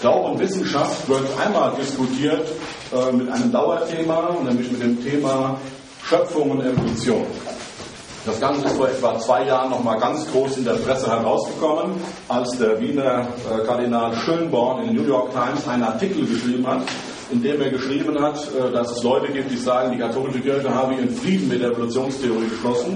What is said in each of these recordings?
Glaube und Wissenschaft wird einmal diskutiert mit einem Dauerthema, nämlich mit dem Thema Schöpfung und Evolution. Das Ganze ist vor etwa 2 Jahren nochmal ganz groß in der Presse herausgekommen, als der Wiener Kardinal Schönborn in den New York Times einen Artikel geschrieben hat, in dem er geschrieben hat, dass es Leute gibt, die sagen, die katholische Kirche habe ihren Frieden mit der Evolutionstheorie geschlossen.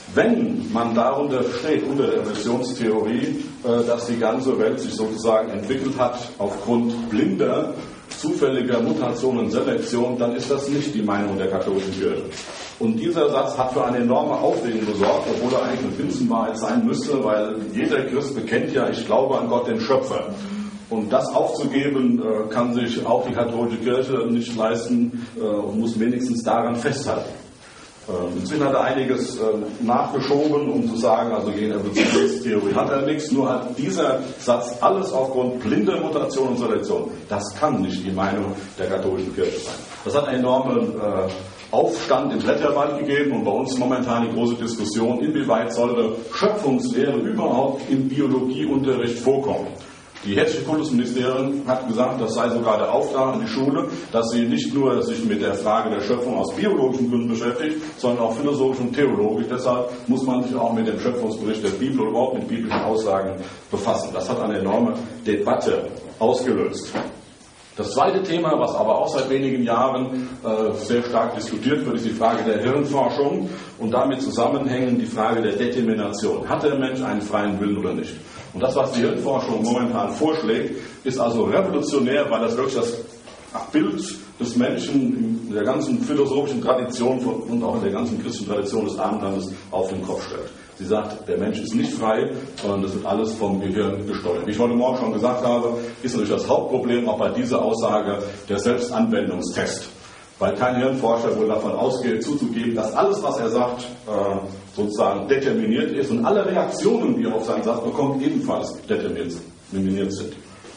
Wenn man darunter versteht, unter der Evolutionstheorie, dass die ganze Welt sich sozusagen entwickelt hat aufgrund blinder, zufälliger Mutation und Selektion, dann ist das nicht die Meinung der katholischen Kirche. Und dieser Satz hat für eine enorme Aufregung gesorgt, obwohl er eigentlich eine Binsenwahrheit sein müsste, weil jeder Christ bekennt ja, ich glaube an Gott, den Schöpfer. Und das aufzugeben, kann sich auch die katholische Kirche nicht leisten und muss wenigstens daran festhalten. Inzwischen hat er einiges nachgeschoben, um zu sagen, also gegen Evolutionstheorie hat er nichts, nur hat dieser Satz alles aufgrund blinder Mutation und Selektion. Das kann nicht die Meinung der katholischen Kirche sein. Das hat einen enormen Aufstand im Blätterwald gegeben und bei uns momentan die große Diskussion, inwieweit sollte Schöpfungslehre überhaupt im Biologieunterricht vorkommen. Die hessische Kultusministerin hat gesagt, das sei sogar der Auftrag an die Schule, dass sie nicht nur sich mit der Frage der Schöpfung aus biologischen Gründen beschäftigt, sondern auch philosophisch und theologisch. Deshalb muss man sich auch mit dem Schöpfungsbericht der Bibel oder überhaupt mit biblischen Aussagen befassen. Das hat eine enorme Debatte ausgelöst. Das zweite Thema, was aber auch seit wenigen Jahren sehr stark diskutiert wird, ist die Frage der Hirnforschung und damit zusammenhängend die Frage der Determination. Hat der Mensch einen freien Willen oder nicht? Und das, was die Hirnforschung momentan vorschlägt, ist also revolutionär, weil das wirklich das Bild des Menschen in der ganzen philosophischen Tradition und auch in der ganzen christlichen Tradition des Abendlandes auf den Kopf stellt. Sie sagt, der Mensch ist nicht frei, sondern das wird alles vom Gehirn gesteuert. Wie ich heute Morgen schon gesagt habe, ist natürlich das Hauptproblem auch bei dieser Aussage der Selbstanwendungstest. Weil kein Hirnforscher wohl davon ausgeht, zuzugeben, dass alles, was er sagt, sozusagen determiniert ist und alle Reaktionen, die er auf seinen Satz bekommt, ebenfalls determiniert sind.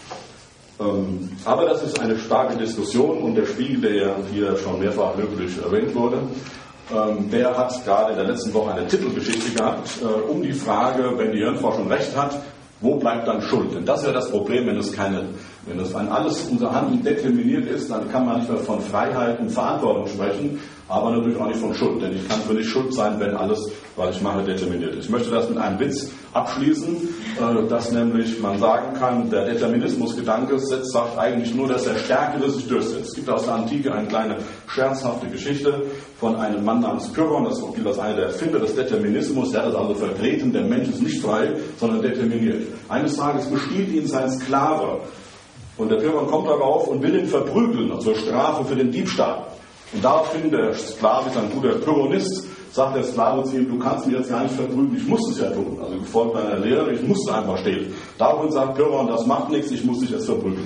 Aber das ist eine starke Diskussion und der Spiegel, der ja hier schon mehrfach löblich erwähnt wurde, der hat gerade in der letzten Woche eine Titelgeschichte gehabt, um die Frage, wenn die Hirnforschung recht hat, wo bleibt dann Schuld? Denn das ist ja das Problem, wenn alles unser Handeln determiniert ist, dann kann man nicht mehr von Freiheit und Verantwortung sprechen, aber natürlich auch nicht von Schuld. Denn ich kann für nicht schuld sein, wenn alles, was ich mache, determiniert ist. Ich möchte das mit einem Witz abschließen, dass nämlich man sagen kann, der Determinismusgedanke sagt eigentlich nur, dass der Stärkere sich durchsetzt. Es gibt aus der Antike eine kleine scherzhafte Geschichte von einem Mann namens Pyrrhon, das gilt als einer der Erfinder des Determinismus, der hat es also vertreten, der Mensch ist nicht frei, sondern determiniert. Eines Tages bestiehlt ihn sein Sklave und der Pyrrhon kommt darauf und will ihn verprügeln zur Strafe für den Diebstahl. Und daraufhin, der Sklave ist ein guter Pyrrhonist, sagt der Sklave zu ihm, du kannst mich jetzt gar nicht verprügeln, ich muss es ja tun. Also gefolgt meiner Lehre, ich musste einfach stehlen. Daraufhin sagt Pyrrhon, das macht nichts, ich muss dich jetzt verprügeln.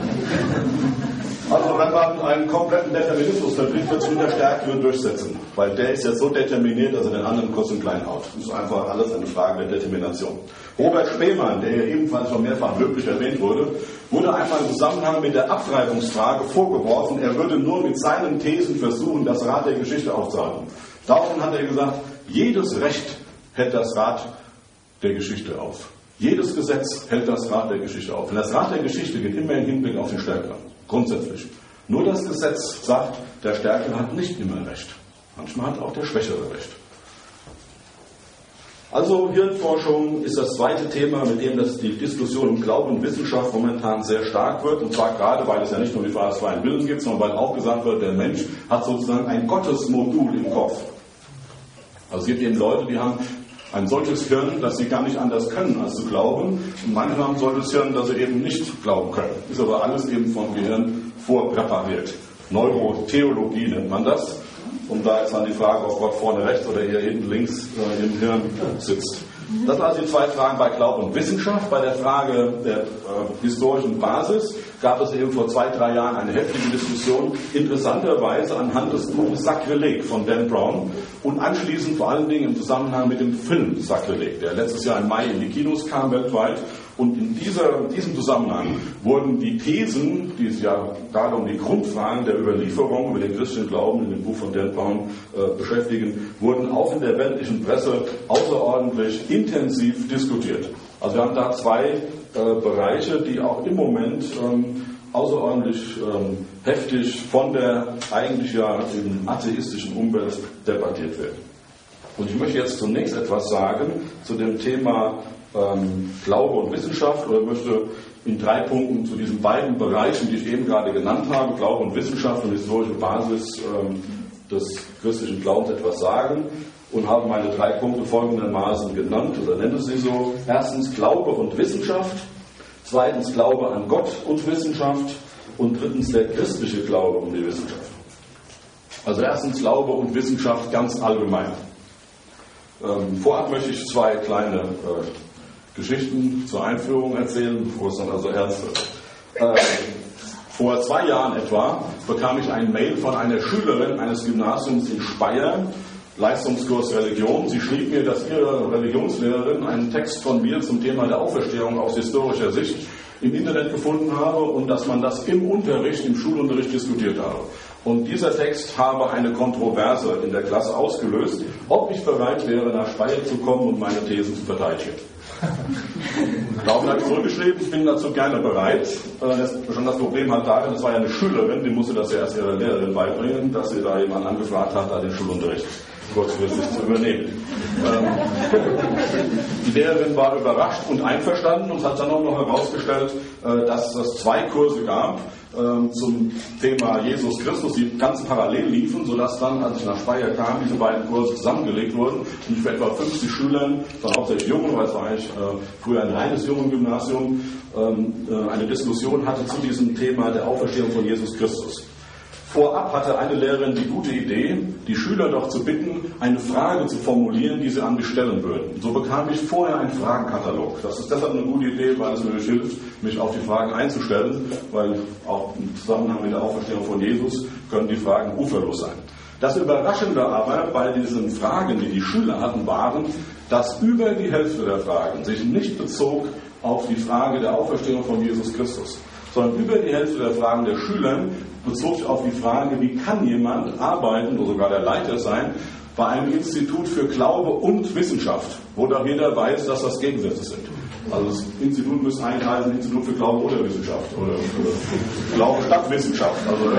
Also wenn man einen kompletten Determinismus verbringt, wird sich der Stärkere durchsetzen. Weil der ist jetzt so determiniert, dass er den anderen kurz und klein haut. Das ist einfach alles eine Frage der Determination. Robert Spemann, der hier ebenfalls schon mehrfach löblich erwähnt wurde einmal im Zusammenhang mit der Abtreibungsfrage vorgeworfen, er würde nur mit seinen Thesen versuchen, das Rad der Geschichte aufzuhalten. Daraufhin hat er gesagt, jedes Recht hält das Rad der Geschichte auf. Jedes Gesetz hält das Rad der Geschichte auf. Denn das Rad der Geschichte geht immer im Hinblick auf den Stärkeren. Grundsätzlich. Nur das Gesetz sagt, der Stärkere hat nicht immer Recht. Manchmal hat auch der Schwächere Recht. Also Hirnforschung ist das zweite Thema, mit dem die Diskussion um Glauben und Wissenschaft momentan sehr stark wird. Und zwar gerade, weil es ja nicht nur die Frage des freien Willens gibt, sondern weil auch gesagt wird, der Mensch hat sozusagen ein Gottesmodul im Kopf. Also es gibt eben Leute, die haben ein solches Hirn, dass sie gar nicht anders können, als zu glauben. Und manche haben ein solches Hirn, dass sie eben nicht glauben können. Ist aber alles eben vom Gehirn vorpräpariert. Neurotheologie nennt man das. Und da ist dann die Frage, ob Gott vorne rechts oder eher hinten links im Hirn sitzt. Das sind also die zwei Fragen bei Glauben und Wissenschaft. Bei der Frage der historischen Basis gab es eben vor 2-3 Jahren eine heftige Diskussion, interessanterweise anhand des Buches Sakrileg von Dan Brown und anschließend vor allen Dingen im Zusammenhang mit dem Film Sakrileg, der letztes Jahr im Mai in die Kinos kam weltweit. Und in diesem Zusammenhang wurden die Thesen, die es ja gerade um die Grundfragen der Überlieferung über den christlichen Glauben in dem Buch von Dan Brown beschäftigen, wurden auch in der weltlichen Presse außerordentlich intensiv diskutiert. Also wir haben da zwei Bereiche, die auch im Moment außerordentlich heftig von der eigentlich ja in atheistischen Umwelt debattiert werden. Und ich möchte jetzt zunächst etwas sagen zu dem Thema Glaube und Wissenschaft, oder möchte in 3 Punkten zu diesen beiden Bereichen, die ich eben gerade genannt habe, Glaube und Wissenschaft und historische Basis des christlichen Glaubens etwas sagen und habe meine 3 Punkte folgendermaßen genannt oder nenne sie so. Erstens Glaube und Wissenschaft, zweitens Glaube an Gott und Wissenschaft und drittens der christliche Glaube und die Wissenschaft. Also erstens Glaube und Wissenschaft ganz allgemein. Vorab möchte ich 2 kleine Geschichten zur Einführung erzählen, bevor es dann also ernst wird. Vor 2 Jahren etwa bekam ich ein Mail von einer Schülerin eines Gymnasiums in Speyer, Leistungskurs Religion. Sie schrieb mir, dass ihre Religionslehrerin einen Text von mir zum Thema der Auferstehung aus historischer Sicht im Internet gefunden habe und dass man das im Unterricht, im Schulunterricht diskutiert habe. Und dieser Text habe eine Kontroverse in der Klasse ausgelöst, ob ich bereit wäre, nach Speyer zu kommen und meine Thesen zu verteidigen. Daraufhin habe ich zurückgeschrieben, ich bin dazu gerne bereit. Schon das Problem hat darin, das war ja eine Schülerin, die musste das ja erst ihrer Lehrerin beibringen, dass sie da jemanden angefragt hat, da den Schulunterricht kurzfristig zu übernehmen. Die Lehrerin war überrascht und einverstanden und hat dann auch noch herausgestellt, dass es 2 Kurse gab zum Thema Jesus Christus, die ganz parallel liefen, sodass dann, als ich nach Speyer kam, diese beiden Kurse zusammengelegt wurden und ich für etwa 50 Schülern, dann hauptsächlich Jungen, weil es war eigentlich früher ein reines Jungengymnasium, eine Diskussion hatte zu diesem Thema der Auferstehung von Jesus Christus. Vorab hatte eine Lehrerin die gute Idee, die Schüler doch zu bitten, eine Frage zu formulieren, die sie an mich stellen würden. So bekam ich vorher einen Fragenkatalog. Das ist deshalb eine gute Idee, weil es mir hilft, mich auf die Fragen einzustellen, weil auch im Zusammenhang mit der Auferstehung von Jesus können die Fragen uferlos sein. Das Überraschende aber bei diesen Fragen, die die Schüler hatten, waren, dass über die Hälfte der Fragen sich nicht bezog auf die Frage der Auferstehung von Jesus Christus, sondern über die Hälfte der Fragen der Schüler bezog sich auf die Frage, wie kann jemand arbeiten, oder sogar der Leiter sein, bei einem Institut für Glaube und Wissenschaft, wo doch jeder weiß, dass das Gegensätze sind. Also das Institut müsste eigentlich heißen Institut für Glaube oder Wissenschaft oder Glaube statt Wissenschaft. Also,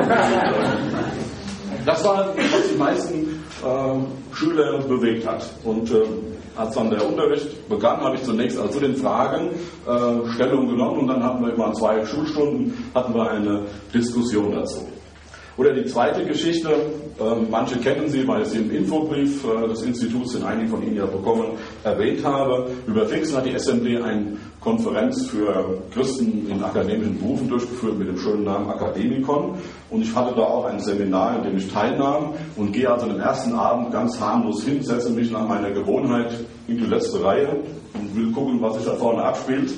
das war, was die meisten Schüler bewegt hat. Und als dann der Unterricht begann, habe ich zunächst also zu den Fragen Stellung genommen und dann hatten wir immer an 2 Schulstunden hatten wir eine Diskussion dazu. Oder die zweite Geschichte, manche kennen sie, weil ich sie im Infobrief des Instituts, den einige von Ihnen ja bekommen, erwähnt habe. Über Pfingsten hat die SMD eine Konferenz für Christen in akademischen Berufen durchgeführt mit dem schönen Namen Akademikon. Und ich hatte da auch ein Seminar, in dem ich teilnahm und gehe also den ersten Abend ganz harmlos hin, setze mich nach meiner Gewohnheit in die letzte Reihe und will gucken, was sich da vorne abspielt.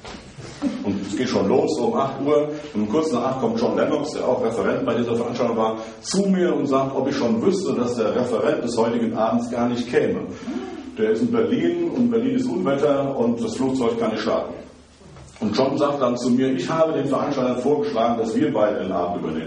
Und es geht schon los, so um 8 Uhr. Und um kurz nach 8 kommt John Lennox, der auch Referent bei dieser Veranstaltung war, zu mir und sagt, ob ich schon wüsste, dass der Referent des heutigen Abends gar nicht käme. Der ist in Berlin und Berlin ist Unwetter und das Flugzeug kann nicht starten. Und John sagt dann zu mir, ich habe den Veranstaltern vorgeschlagen, dass wir beide den Abend übernehmen.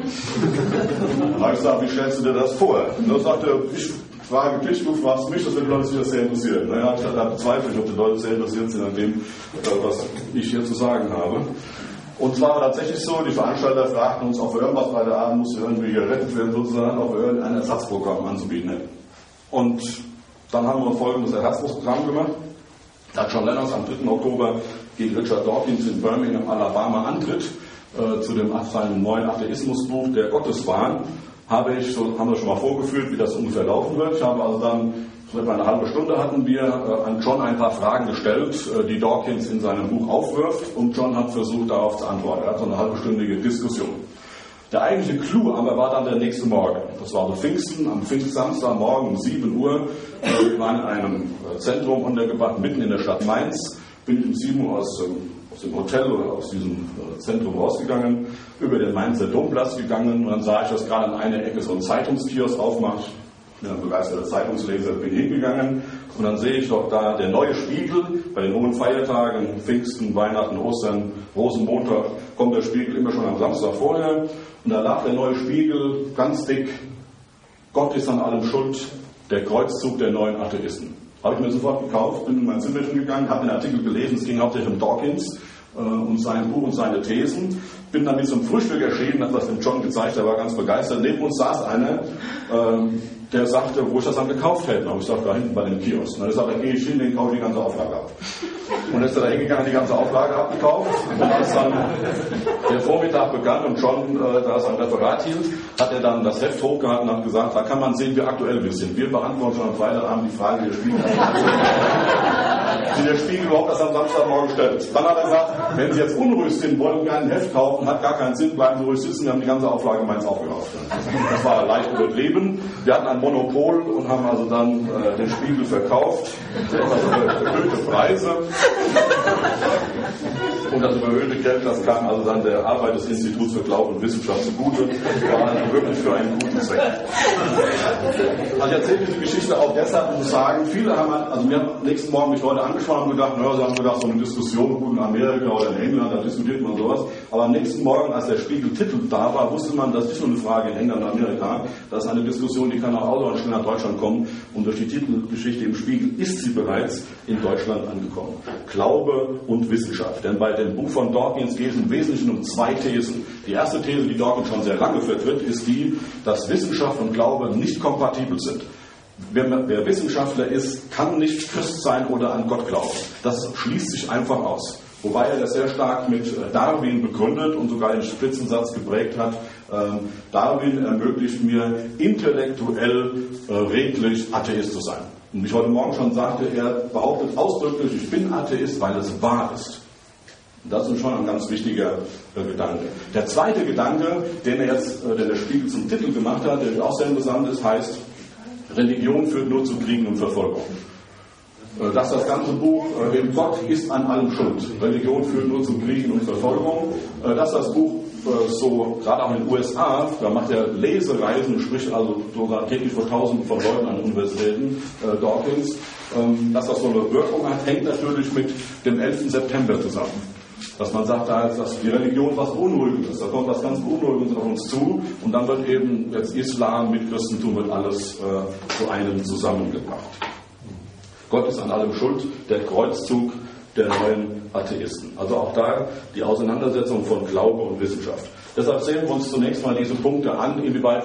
Dann habe ich gesagt, wie stellst du dir das vor? Und dann sagt er, ich frage dich, du fragst mich, das wird die Leute sich das sehr interessieren. Naja, ich da bezweifle ich, ob die Leute sehr interessiert sind an dem, was ich hier zu sagen habe. Und zwar war tatsächlich so, die Veranstalter fragten uns, ob wir irgendwas bei der Abend musste irgendwie gerettet werden, sozusagen, ob wir irgendein Ersatzprogramm anzubieten hätten. Und dann haben wir folgendes Ersatzprogramm gemacht. Da hat John Lennox am 3. Oktober gegen Richard Dawkins in Birmingham, Alabama antritt, zu seinem neuen Atheismusbuch, der Gotteswahn, haben wir schon mal vorgeführt, wie das ungefähr laufen wird. Ich habe also dann, so etwa eine halbe Stunde hatten wir an John ein paar Fragen gestellt, die Dawkins in seinem Buch aufwirft, und John hat versucht, darauf zu antworten. Er hat so eine halbstündige Diskussion. Der eigentliche Clou aber war dann der nächste Morgen. Das war so Pfingsten, am Pfingstsamstagmorgen um 7 Uhr. Wir waren in einem Zentrum untergebracht, mitten in der Stadt Mainz. Bin ich um 7 Uhr aus dem Hotel oder aus diesem Zentrum rausgegangen, über den Mainzer Domplatz gegangen, und dann sah ich, dass gerade an einer Ecke so ein Zeitungskiosk aufmacht. Ich bin ein begeisterter Zeitungsleser, bin hingegangen, und dann sehe ich doch da der neue Spiegel bei den hohen Feiertagen, Pfingsten, Weihnachten, Ostern, Rosenmontag, kommt der Spiegel immer schon am Samstag vorher, und da lag der neue Spiegel ganz dick: Gott ist an allem schuld, der Kreuzzug der neuen Atheisten. Habe ich mir sofort gekauft, bin in mein Zimmerchen gegangen, habe den Artikel gelesen, es ging hauptsächlich um Dawkins und sein Buch und seine Thesen. Bin dann mit so einem Frühstück erschienen, hat das dem John gezeigt, der war ganz begeistert. Neben uns saß einer, der sagte, wo ich das dann gekauft hätte. Und ich sagte, da hinten bei dem Kiosk. Und dann sagt er, gehe ich hin, den kaufe ich die ganze Auflage ab. Und dann ist er da hingegangen, die ganze Auflage abgekauft. Und als dann der Vormittag begann und John da sein Referat hielt, hat er dann das Heft hochgehalten und hat gesagt, da kann man sehen, wie aktuell wir sind. Wir beantworten schon am Freitagabend die Frage, wie der Spiegel überhaupt das am Samstagmorgen stellt. Dann hat er gesagt, wenn Sie jetzt unruhig sind, wollen wir ein Heft kaufen, hat gar keinen Sinn, bleiben Sie ruhig sitzen, wir haben die ganze Auflage meins aufgekauft. Das war leicht übertrieben. Wir hatten ein Monopol und haben also dann den Spiegel verkauft. Also erhöhte Preise. Und das überhöhte Geld, das kam also dann der Arbeit des Instituts für Glaube und Wissenschaft zugute, war also wirklich für einen guten Zweck. Also ich erzähle diese Geschichte auch deshalb, um zu sagen, viele haben, also mir haben nächsten Morgen mich Leute angeschaut und gedacht, naja, sie haben gedacht, so eine Diskussion gut in Amerika oder in England, da diskutiert man sowas. Aber am nächsten Morgen, als der Spiegel-Titel da war, wusste man, das ist nicht nur eine Frage in England und Amerika, das ist eine Diskussion, die kann auch außerhalb schnell nach Deutschland kommen. Und durch die Titelgeschichte im Spiegel ist sie bereits in Deutschland angekommen. Glaube und Wissenschaft. Denn bei dem Buch von Dawkins geht es im Wesentlichen um zwei Thesen. Die erste These, die Dawkins schon sehr lange vertritt, ist die, dass Wissenschaft und Glaube nicht kompatibel sind. Wer Wissenschaftler ist, kann nicht Christ sein oder an Gott glauben. Das schließt sich einfach aus. Wobei er das sehr stark mit Darwin begründet und sogar den Spritzensatz geprägt hat. Darwin ermöglicht mir intellektuell redlich Atheist zu sein. Und wie ich heute Morgen schon sagte, er behauptet ausdrücklich, ich bin Atheist, weil es wahr ist. Und das ist schon ein ganz wichtiger Gedanke. Der zweite Gedanke, den der Spiegel zum Titel gemacht hat, der auch sehr interessant ist, heißt, Religion führt nur zu Kriegen und Verfolgung. Dass das ganze Buch, eben Gott ist an allem schuld. Religion führt nur zu Kriegen und Verfolgung. Dass das Buch so, gerade auch in den USA, da macht er Lesereisen, spricht also sogar täglich vor Tausenden von Leuten an Universitäten, Dawkins, dass das so eine Wirkung hat, hängt natürlich mit dem 11. September zusammen. Dass man sagt, da ist die Religion was Beunruhigendes, da kommt was ganz Beunruhigendes auf uns zu und dann wird eben jetzt Islam mit Christentum wird alles zu einem zusammengebracht. Gott ist an allem schuld, der Kreuzzug der neuen Atheisten. Also auch da die Auseinandersetzung von Glaube und Wissenschaft. Deshalb sehen wir uns zunächst mal diese Punkte an, inwieweit,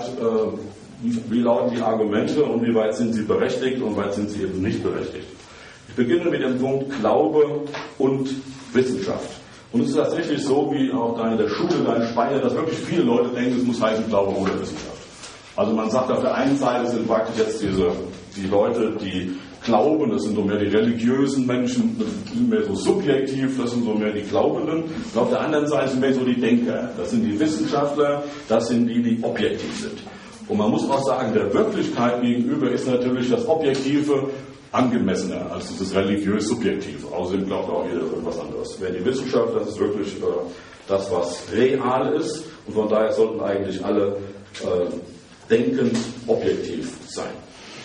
wie lauten die Argumente und wie weit sind sie berechtigt und wie weit sind sie eben nicht berechtigt. Ich beginne mit dem Punkt Glaube und Wissenschaft. Und es ist tatsächlich so, wie auch da in der Schule, da in Speyer, dass wirklich viele Leute denken, es muss heißen Glaube oder Wissenschaft. Also man sagt, auf der einen Seite sind praktisch jetzt die Leute, die glauben, das sind so mehr die religiösen Menschen, das sind mehr so subjektiv, das sind so mehr die Glaubenden. Und auf der anderen Seite sind mehr so die Denker, das sind die Wissenschaftler, das sind die objektiv sind. Und man muss auch sagen, der Wirklichkeit gegenüber ist natürlich das Objektive angemessener als dieses religiös-subjektive. Außerdem glaubt auch jeder irgendwas anderes. Wer die Wissenschaft, das ist wirklich das, was real ist. Und von daher sollten eigentlich alle denkend objektiv sein.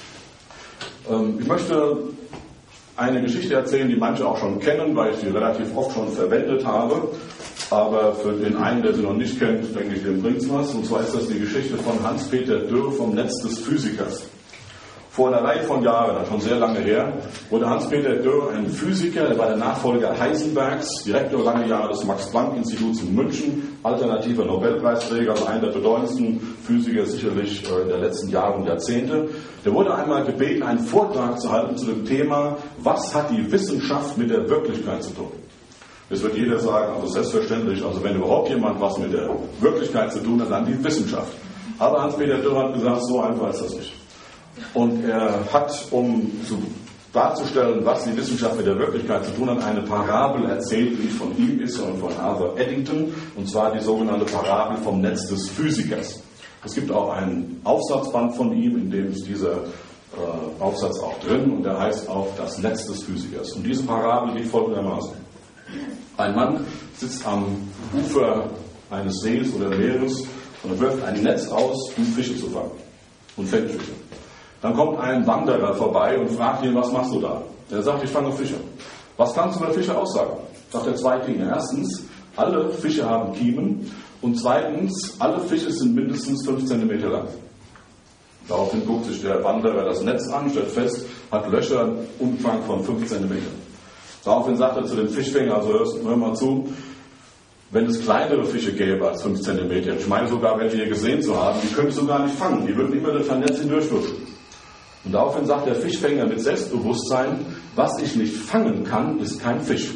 Ich möchte eine Geschichte erzählen, die manche auch schon kennen, weil ich sie relativ oft schon verwendet habe. Aber für den einen, der sie noch nicht kennt, denke ich, dem bringt es was. Und zwar ist das die Geschichte von Hans-Peter Dürr vom Netz des Physikers. Vor einer Reihe von Jahren, schon sehr lange her, wurde Hans-Peter Dürr ein Physiker, der war der Nachfolger Heisenbergs, Direktor lange Jahre des Max-Planck-Instituts in München, alternativer Nobelpreisträger, also einer der bedeutendsten Physiker sicherlich der letzten Jahre und Jahrzehnte. Der wurde einmal gebeten, einen Vortrag zu halten zu dem Thema, was hat die Wissenschaft mit der Wirklichkeit zu tun? Das wird jeder sagen, also selbstverständlich, also wenn überhaupt jemand was mit der Wirklichkeit zu tun hat, dann die Wissenschaft. Aber Hans-Peter Dürr hat gesagt, so einfach ist das nicht. Und er hat, um darzustellen, was die Wissenschaft mit der Wirklichkeit zu tun hat, eine Parabel erzählt, die nicht von ihm ist, sondern von Arthur Eddington, und zwar die sogenannte Parabel vom Netz des Physikers. Es gibt auch einen Aufsatzband von ihm, in dem ist dieser Aufsatz auch drin, und der heißt auch das Netz des Physikers. Und diese Parabel geht folgendermaßen. Ein Mann sitzt am Ufer eines Sees oder Meeres und er wirft ein Netz aus, um Fische zu fangen, und fängt Fische. Dann kommt ein Wanderer vorbei und fragt ihn, was machst du da? Er sagt, ich fange Fische. Was kannst du über Fische aussagen? Sagt er zwei Dinge. Erstens, alle Fische haben Kiemen. Und zweitens, alle Fische sind mindestens 5 cm lang. Daraufhin guckt sich der Wanderer das Netz an, stellt fest, hat Löcher im Umfang von 5 cm. Daraufhin sagt er zu dem Fischfänger, also hör mal zu, wenn es kleinere Fische gäbe als 5 cm, ich meine sogar, welche hier gesehen zu haben, die könntest du gar nicht fangen, die würden immer durch dein Netz hindurchlutschen. Und daraufhin sagt der Fischfänger mit Selbstbewusstsein, was ich nicht fangen kann, ist kein Fisch.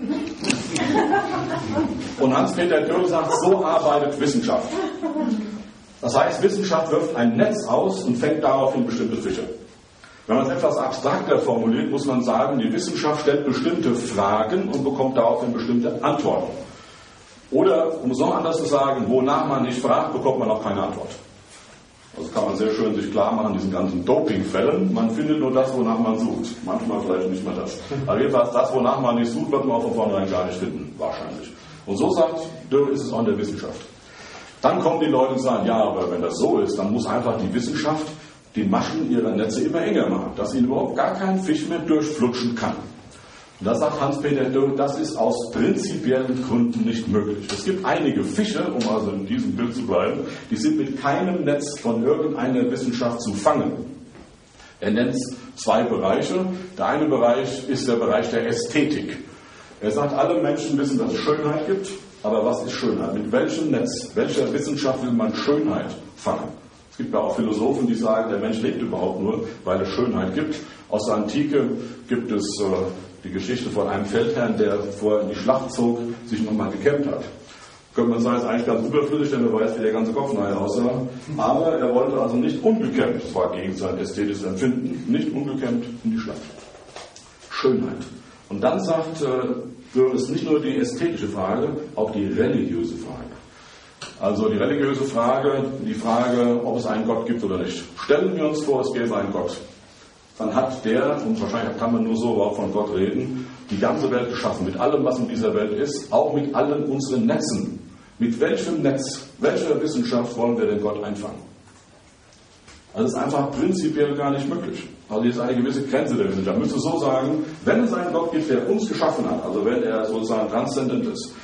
Und Hans-Peter Dürr sagt, so arbeitet Wissenschaft. Das heißt, Wissenschaft wirft ein Netz aus und fängt daraufhin bestimmte Fische. Wenn man es etwas abstrakter formuliert, muss man sagen, die Wissenschaft stellt bestimmte Fragen und bekommt daraufhin bestimmte Antworten. Oder, um es noch anders zu sagen, wonach man nicht fragt, bekommt man auch keine Antwort. Also kann man sehr schön sich klar machen, diesen ganzen Dopingfällen. Man findet nur das, wonach man sucht. Manchmal vielleicht nicht mehr das. Aber jedenfalls das, wonach man nicht sucht, wird man auch von vornherein gar nicht finden, wahrscheinlich. Und so sagt Dürr, ist es auch in der Wissenschaft. Dann kommen die Leute und sagen, ja, aber wenn das so ist, dann muss einfach die Wissenschaft die Maschen ihrer Netze immer enger machen, dass ihnen überhaupt gar kein Fisch mehr durchflutschen kann. Und da sagt Hans-Peter Dürr, das ist aus prinzipiellen Gründen nicht möglich. Es gibt einige Fische, um also in diesem Bild zu bleiben, die sind mit keinem Netz von irgendeiner Wissenschaft zu fangen. Er nennt 2 Bereiche. Der eine Bereich ist der Bereich der Ästhetik. Er sagt, alle Menschen wissen, dass es Schönheit gibt, aber was ist Schönheit? Mit welchem Netz, welcher Wissenschaft will man Schönheit fangen? Es gibt ja auch Philosophen, die sagen, der Mensch lebt überhaupt nur, weil es Schönheit gibt. Aus der Antike gibt es die Geschichte von einem Feldherrn, der vorher in die Schlacht zog, sich nochmal gekämmt hat. Könnte man sagen, ist eigentlich ganz überflüssig, denn er weiß, wie der ganze Kopf nachher aussah. Aber er wollte also nicht ungekämmt, das war gegen sein ästhetisches Empfinden, nicht ungekämmt in die Schlacht. Schönheit. Und dann sagt Dürr, es ist nicht nur die ästhetische Frage, auch die religiöse Frage. Also die religiöse Frage, die Frage, ob es einen Gott gibt oder nicht. Stellen wir uns vor, es gäbe einen Gott. Dann hat der, und wahrscheinlich kann man nur so überhaupt von Gott reden, die ganze Welt geschaffen, mit allem, was in dieser Welt ist, auch mit allen unseren Netzen. Mit welchem Netz, welcher Wissenschaft wollen wir denn Gott einfangen? Also das ist einfach prinzipiell gar nicht möglich. Also hier ist eine gewisse Grenze der Wissenschaft. Man müsste so sagen, wenn es einen Gott gibt, der uns geschaffen hat, also wenn er sozusagen transzendent ist,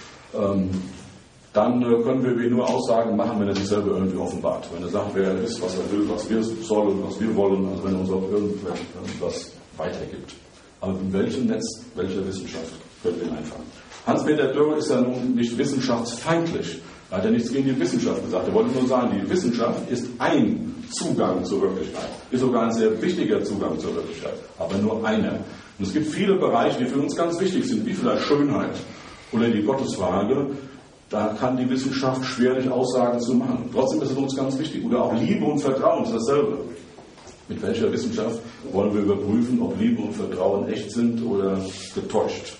dann können wir wie nur Aussagen machen, wenn er sich selber irgendwie offenbart. Wenn er sagt, wer er ist, was er will, was wir sollen, was wir wollen, also wenn er uns auch irgendwas weitergibt. Aber in welchem Netz, welcher Wissenschaft können wir ihn einfangen? Hans-Peter Dürr ist ja nun nicht wissenschaftsfeindlich. Er hat ja nichts gegen die Wissenschaft gesagt. Er wollte nur sagen, die Wissenschaft ist ein Zugang zur Wirklichkeit. Ist sogar ein sehr wichtiger Zugang zur Wirklichkeit, aber nur einer. Und es gibt viele Bereiche, die für uns ganz wichtig sind, wie vielleicht Schönheit oder die Gottesfrage. Da kann die Wissenschaft schwerlich Aussagen zu machen. Trotzdem ist es uns ganz wichtig. Oder auch Liebe und Vertrauen ist dasselbe. Mit welcher Wissenschaft wollen wir überprüfen, ob Liebe und Vertrauen echt sind oder getäuscht?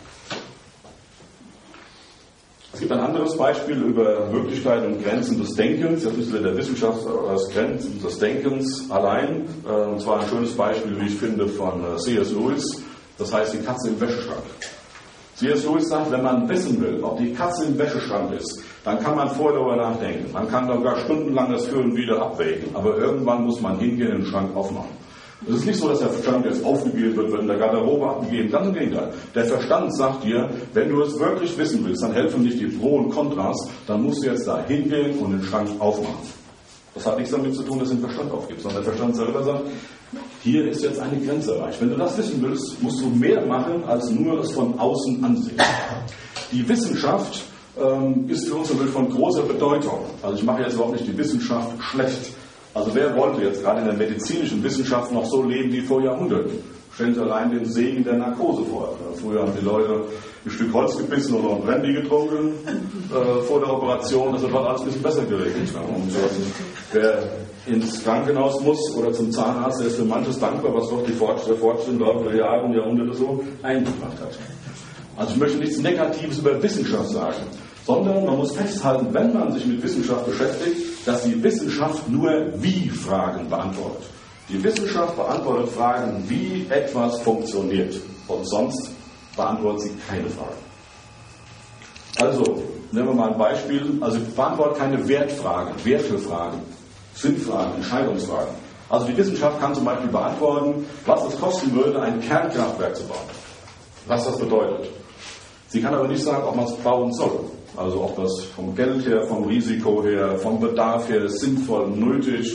Es gibt ein anderes Beispiel über Möglichkeiten und Grenzen des Denkens. Jetzt müssen wir der Wissenschaft als Grenzen des Denkens allein. Und zwar ein schönes Beispiel, wie ich finde, von C.S. Lewis. Das heißt, die Katze im Wäscheschrank. C.S. Lewis sagt, wenn man wissen will, ob die Katze im Wäscheschrank ist, dann kann man vorher darüber nachdenken. Man kann sogar stundenlang das Für und Wider abwägen. Aber irgendwann muss man hingehen und den Schrank aufmachen. Es ist nicht so, dass der Verstand jetzt aufgegeben wird, in der Garderobe abgegeben. Ganz im Gegenteil. Der Verstand sagt dir, wenn du es wirklich wissen willst, dann helfen nicht die Pro und Kontras, dann musst du jetzt da hingehen und den Schrank aufmachen. Das hat nichts damit zu tun, dass du den Verstand aufgibst, sondern der Verstand selber sagt, hier ist jetzt eine Grenze erreicht. Wenn du das wissen willst, musst du mehr machen, als nur es von außen ansehen. Die Wissenschaft ist für uns natürlich von großer Bedeutung. Also ich mache jetzt überhaupt nicht die Wissenschaft schlecht. Also wer wollte jetzt gerade in der medizinischen Wissenschaft noch so leben wie vor Jahrhunderten? Stellen Sie allein den Segen der Narkose vor. Früher haben die Leute ein Stück Holz gebissen oder einen Brandy getrunken vor der Operation. Das wird alles ein bisschen besser geregelt. Und wer ins Krankenhaus muss oder zum Zahnarzt, der ist für manches dankbar, was doch der Fortschritt im Laufe der Jahre und Jahrhunderte so eingebracht hat. Also ich möchte nichts Negatives über Wissenschaft sagen, sondern man muss festhalten, wenn man sich mit Wissenschaft beschäftigt, dass die Wissenschaft nur Wie-Fragen beantwortet. Die Wissenschaft beantwortet Fragen, wie etwas funktioniert. Und sonst beantwortet sie keine Fragen. Also, nehmen wir mal ein Beispiel. Also, sie beantwortet keine Wertfragen, Wertefragen, Sinnfragen, Entscheidungsfragen. Also, die Wissenschaft kann zum Beispiel beantworten, was es kosten würde, ein Kernkraftwerk zu bauen. Was das bedeutet. Sie kann aber nicht sagen, ob man es bauen soll. Also, ob das vom Geld her, vom Risiko her, vom Bedarf her sinnvoll, nötig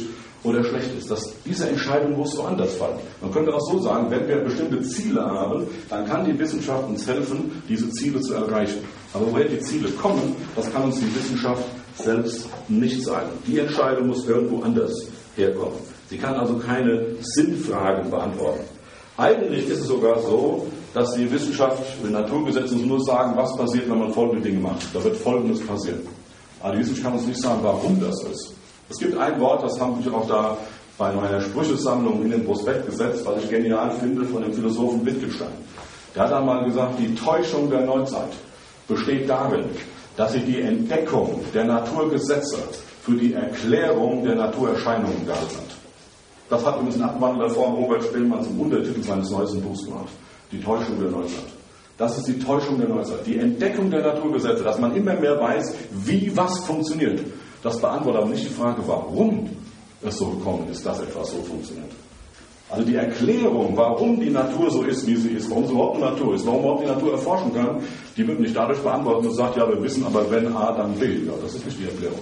oder schlecht ist. Diese Entscheidung muss so anders fallen. Man könnte auch so sagen, wenn wir bestimmte Ziele haben, dann kann die Wissenschaft uns helfen, diese Ziele zu erreichen. Aber woher die Ziele kommen, das kann uns die Wissenschaft selbst nicht sagen. Die Entscheidung muss irgendwo anders herkommen. Sie kann also keine Sinnfragen beantworten. Eigentlich ist es sogar so, dass die Wissenschaft in Naturgesetzen nur sagen, was passiert, wenn man folgende Dinge macht. Da wird Folgendes passieren. Aber die Wissenschaft kann uns nicht sagen, warum das ist. Es gibt ein Wort, das habe ich auch da bei meiner Sprüchesammlung in den Prospekt gesetzt, was ich genial finde, von dem Philosophen Wittgenstein. Der hat einmal gesagt, die Täuschung der Neuzeit besteht darin, dass sie die Entdeckung der Naturgesetze für die Erklärung der Naturerscheinungen gehalten hat. Das hat übrigens ein Abwandler von Robert Spillmann zum Untertitel seines neuesten Buchs gemacht. Die Täuschung der Neuzeit. Das ist die Täuschung der Neuzeit. Die Entdeckung der Naturgesetze, dass man immer mehr weiß, wie was funktioniert. Das beantwortet aber nicht die Frage, warum es so gekommen ist, dass etwas so funktioniert. Also die Erklärung, warum die Natur so ist, wie sie ist, warum sie überhaupt eine Natur ist, warum überhaupt die Natur erforschen kann, die wird nicht dadurch beantwortet und sagt, ja, wir wissen aber, wenn A, dann B. Ja, das ist nicht die Erklärung.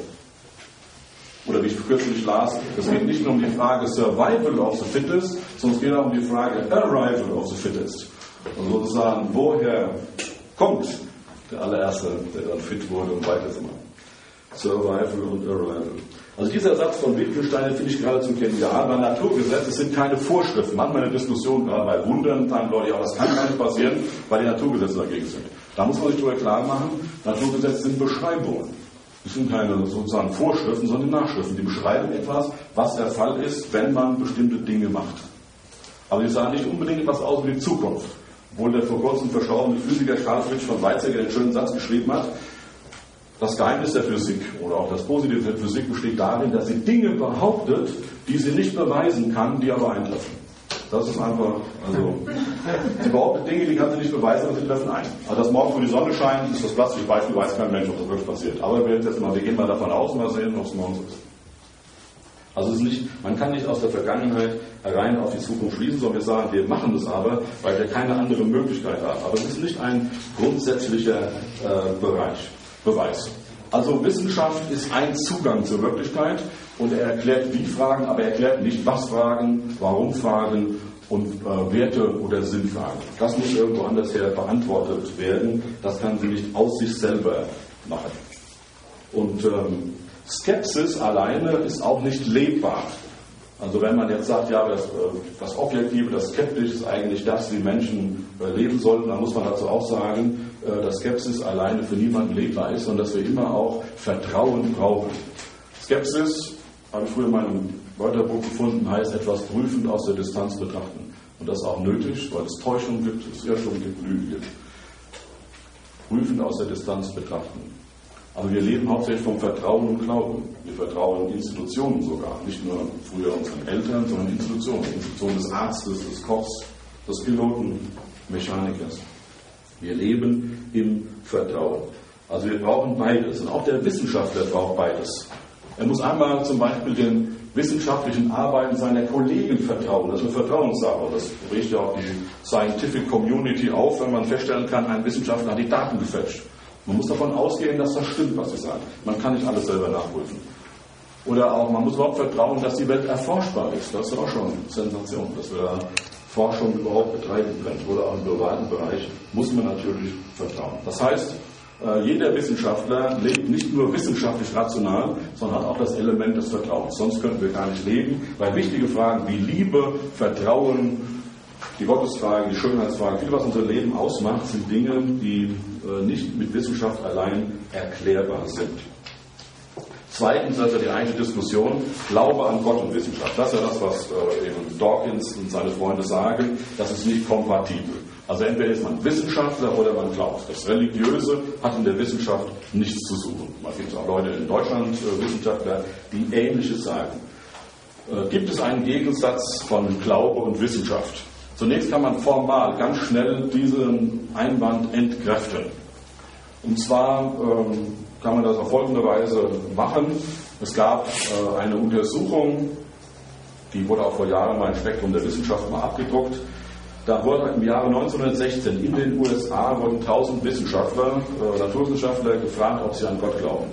Oder wie ich kürzlich las, es geht nicht nur um die Frage Survival of the Fittest, sondern es geht auch um die Frage Arrival of the Fittest. Also sozusagen, woher kommt der allererste, der dann fit wurde und weiter so mal. Survival und Arrival. Also dieser Satz von Wittgenstein finde ich geradezu genial, weil Naturgesetze sind keine Vorschriften. Manchmal eine Diskussion, gerade bei Wundern, sagen Leute, ja, das kann gar nicht passieren, weil die Naturgesetze dagegen sind. Da muss man sich darüber klar machen, Naturgesetze sind Beschreibungen. Das sind keine sozusagen Vorschriften, sondern Nachschriften. Die beschreiben etwas, was der Fall ist, wenn man bestimmte Dinge macht. Aber die sagen nicht unbedingt etwas aus über die Zukunft. Obwohl der vor kurzem verstorbene Physiker Carl Friedrich von Weizsäcker den schönen Satz geschrieben hat, das Geheimnis der Physik oder auch das Positive der Physik besteht darin, dass sie Dinge behauptet, die sie nicht beweisen kann, die aber eintreffen. Das ist einfach, also, sie behauptet Dinge, die kann sie nicht beweisen, aber sie treffen ein. Also, dass morgen früh die Sonne scheint, ist das klassische Beispiel, weiß kein Mensch, ob das wirklich passiert. Aber wir gehen mal davon aus und mal sehen, ob es morgen so ist. Also, es ist nicht, man kann nicht aus der Vergangenheit rein auf die Zukunft schließen, sondern wir sagen, wir machen das aber, weil wir keine andere Möglichkeit haben. Aber es ist nicht ein grundsätzlicher Beweis. Also Wissenschaft ist ein Zugang zur Wirklichkeit und er erklärt wie Fragen, aber er erklärt nicht was Fragen, warum Fragen und Werte oder Sinnfragen. Das muss irgendwo anders her beantwortet werden. Das kann sie nicht aus sich selber machen. Und Skepsis alleine ist auch nicht lebbar. Also wenn man jetzt sagt, ja, das Objektive, das Skeptische ist eigentlich das, wie Menschen leben sollten, dann muss man dazu auch sagen, dass Skepsis alleine für niemanden lebbar ist und dass wir immer auch Vertrauen brauchen. Skepsis, habe ich früher in meinem Wörterbuch gefunden, heißt etwas prüfend aus der Distanz betrachten. Und das ist auch nötig, weil es Täuschung gibt, es Irrtum gibt, Lüge gibt. Prüfend aus der Distanz betrachten. Aber wir leben hauptsächlich vom Vertrauen und Glauben. Wir vertrauen Institutionen sogar. Nicht nur früher unseren Eltern, sondern Institutionen. Institutionen des Arztes, des Kochs, des Piloten, Mechanikers. Wir leben im Vertrauen. Also wir brauchen beides. Und auch der Wissenschaftler braucht beides. Er muss einmal zum Beispiel den wissenschaftlichen Arbeiten seiner Kollegen vertrauen. Das ist eine Vertrauenssache. Und das regt ja auch die Scientific Community auf, wenn man feststellen kann, ein Wissenschaftler hat die Daten gefälscht. Man muss davon ausgehen, dass das stimmt, was sie sagen. Man kann nicht alles selber nachprüfen. Oder auch, man muss überhaupt vertrauen, dass die Welt erforschbar ist. Das ist auch schon eine Sensation, dass wir da Forschung überhaupt betreiben können. Oder auch im privaten Bereich muss man natürlich vertrauen. Das heißt, jeder Wissenschaftler lebt nicht nur wissenschaftlich rational, sondern hat auch das Element des Vertrauens. Sonst könnten wir gar nicht leben, weil wichtige Fragen wie Liebe, Vertrauen, die Gottesfrage, die Schönheitsfrage, viel was unser Leben ausmacht, sind Dinge, die nicht mit Wissenschaft allein erklärbar sind. Zweitens, also die eigentliche Diskussion, Glaube an Gott und Wissenschaft. Das ist ja das, was eben Dawkins und seine Freunde sagen, das ist nicht kompatibel. Also entweder ist man Wissenschaftler oder man glaubt. Das Religiöse hat in der Wissenschaft nichts zu suchen. Es gibt auch Leute in Deutschland, Wissenschaftler, die Ähnliches sagen. Gibt es einen Gegensatz von Glaube und Wissenschaft? Zunächst kann man formal ganz schnell diesen Einwand entkräften. Und zwar kann man das auf folgende Weise machen. Es gab eine Untersuchung, die wurde auch vor Jahren mal im Spektrum der Wissenschaft mal abgedruckt. Da wurde im Jahre 1916 in den USA wurden 1000 Wissenschaftler, Naturwissenschaftler gefragt, ob sie an Gott glauben.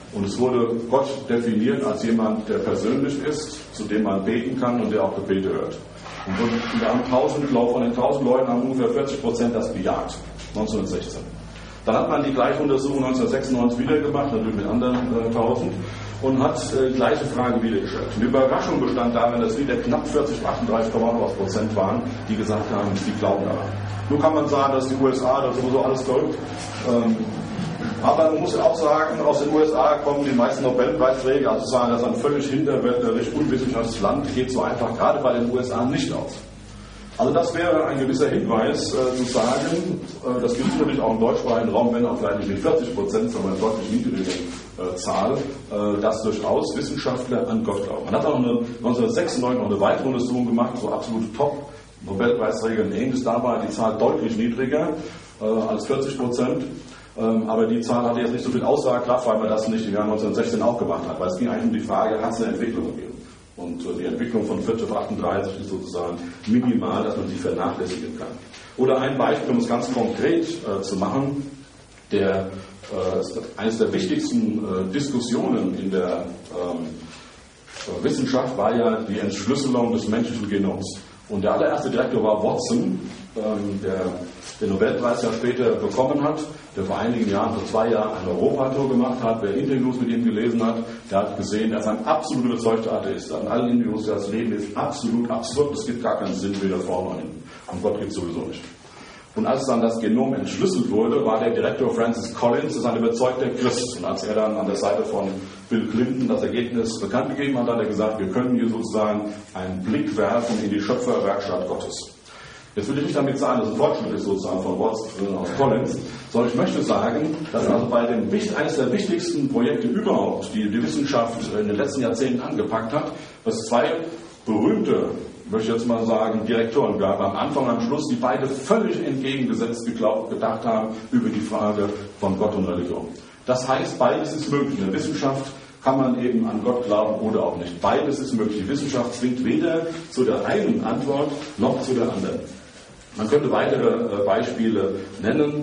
Und es wurde Gott definiert als jemand, der persönlich ist, zu dem man beten kann und der auch Gebete hört. Und wir haben von den 1000 Leuten haben ungefähr 40% das bejaht, 1916. Dann hat man die gleiche Untersuchung 1996 wieder gemacht, natürlich mit anderen 1000, und hat die gleiche Frage wieder gestellt. Die Überraschung bestand darin, dass wieder knapp 38,8% waren, die gesagt haben, sie glauben daran. Nun kann man sagen, dass die USA, das ist sowieso alles verrückt. Aber man muss auch sagen, aus den USA kommen die meisten Nobelpreisträger, also sagen, das ist ein völlig hinterwäldlerisch, unwissenschaftliches Land, geht so einfach gerade bei den USA nicht aus. Also das wäre ein gewisser Hinweis zu sagen, das gilt natürlich auch im deutschsprachigen Raum, wenn auch vielleicht nicht 40%, sondern eine deutlich niedrigere Zahl, dass durchaus Wissenschaftler an Gott glauben. Man hat auch 1996 noch eine weitere Untersuchung gemacht, so absolute Top-Nobelpreisträger in Englisch, da war die Zahl deutlich niedriger als 40%. Aber die Zahl hatte jetzt nicht so viel Aussagekraft, weil man das nicht im Jahr 1916 auch gemacht hat. Weil es ging eigentlich um die Frage, hat es eine Entwicklung gegeben? Und die Entwicklung von 40 auf 38 ist sozusagen minimal, dass man sie vernachlässigen kann. Oder ein Beispiel, um es ganz konkret zu machen, eines der wichtigsten Diskussionen in der Wissenschaft war ja die Entschlüsselung des menschlichen Genoms. Und der allererste Direktor war Watson, der den Nobelpreis ja später bekommen hat, der vor einigen Jahren, vor 2 Jahren, eine Europatour gemacht hat. Wer Interviews mit ihm gelesen hat, der hat gesehen, er ist ein absolut überzeugter Atheist. An allen Interviews, das Leben ist absolut absurd, es gibt gar keinen Sinn, weder vorne noch hinten. Und Gott gibt es sowieso nicht. Und als dann das Genom entschlüsselt wurde, war der Direktor Francis Collins, das ist ein überzeugter Christ. Und als er dann an der Seite von Bill Clinton das Ergebnis bekannt gegeben hat, hat er gesagt, wir können hier sozusagen einen Blick werfen in die Schöpferwerkstatt Gottes. Jetzt will ich nicht damit sagen, dass ein Fortschritt ist sozusagen von Watson aus Collins, sondern ich möchte sagen, dass also bei eines der wichtigsten Projekte überhaupt, die die Wissenschaft in den letzten Jahrzehnten angepackt hat, es 2 berühmte, möchte ich jetzt mal sagen, Direktoren gab, am Anfang und am Schluss, die beide völlig entgegengesetzt gedacht haben über die Frage von Gott und Religion. Das heißt, beides ist möglich. In der Wissenschaft kann man eben an Gott glauben oder auch nicht. Beides ist möglich. Die Wissenschaft zwingt weder zu der einen Antwort noch zu der anderen. Man könnte weitere Beispiele nennen.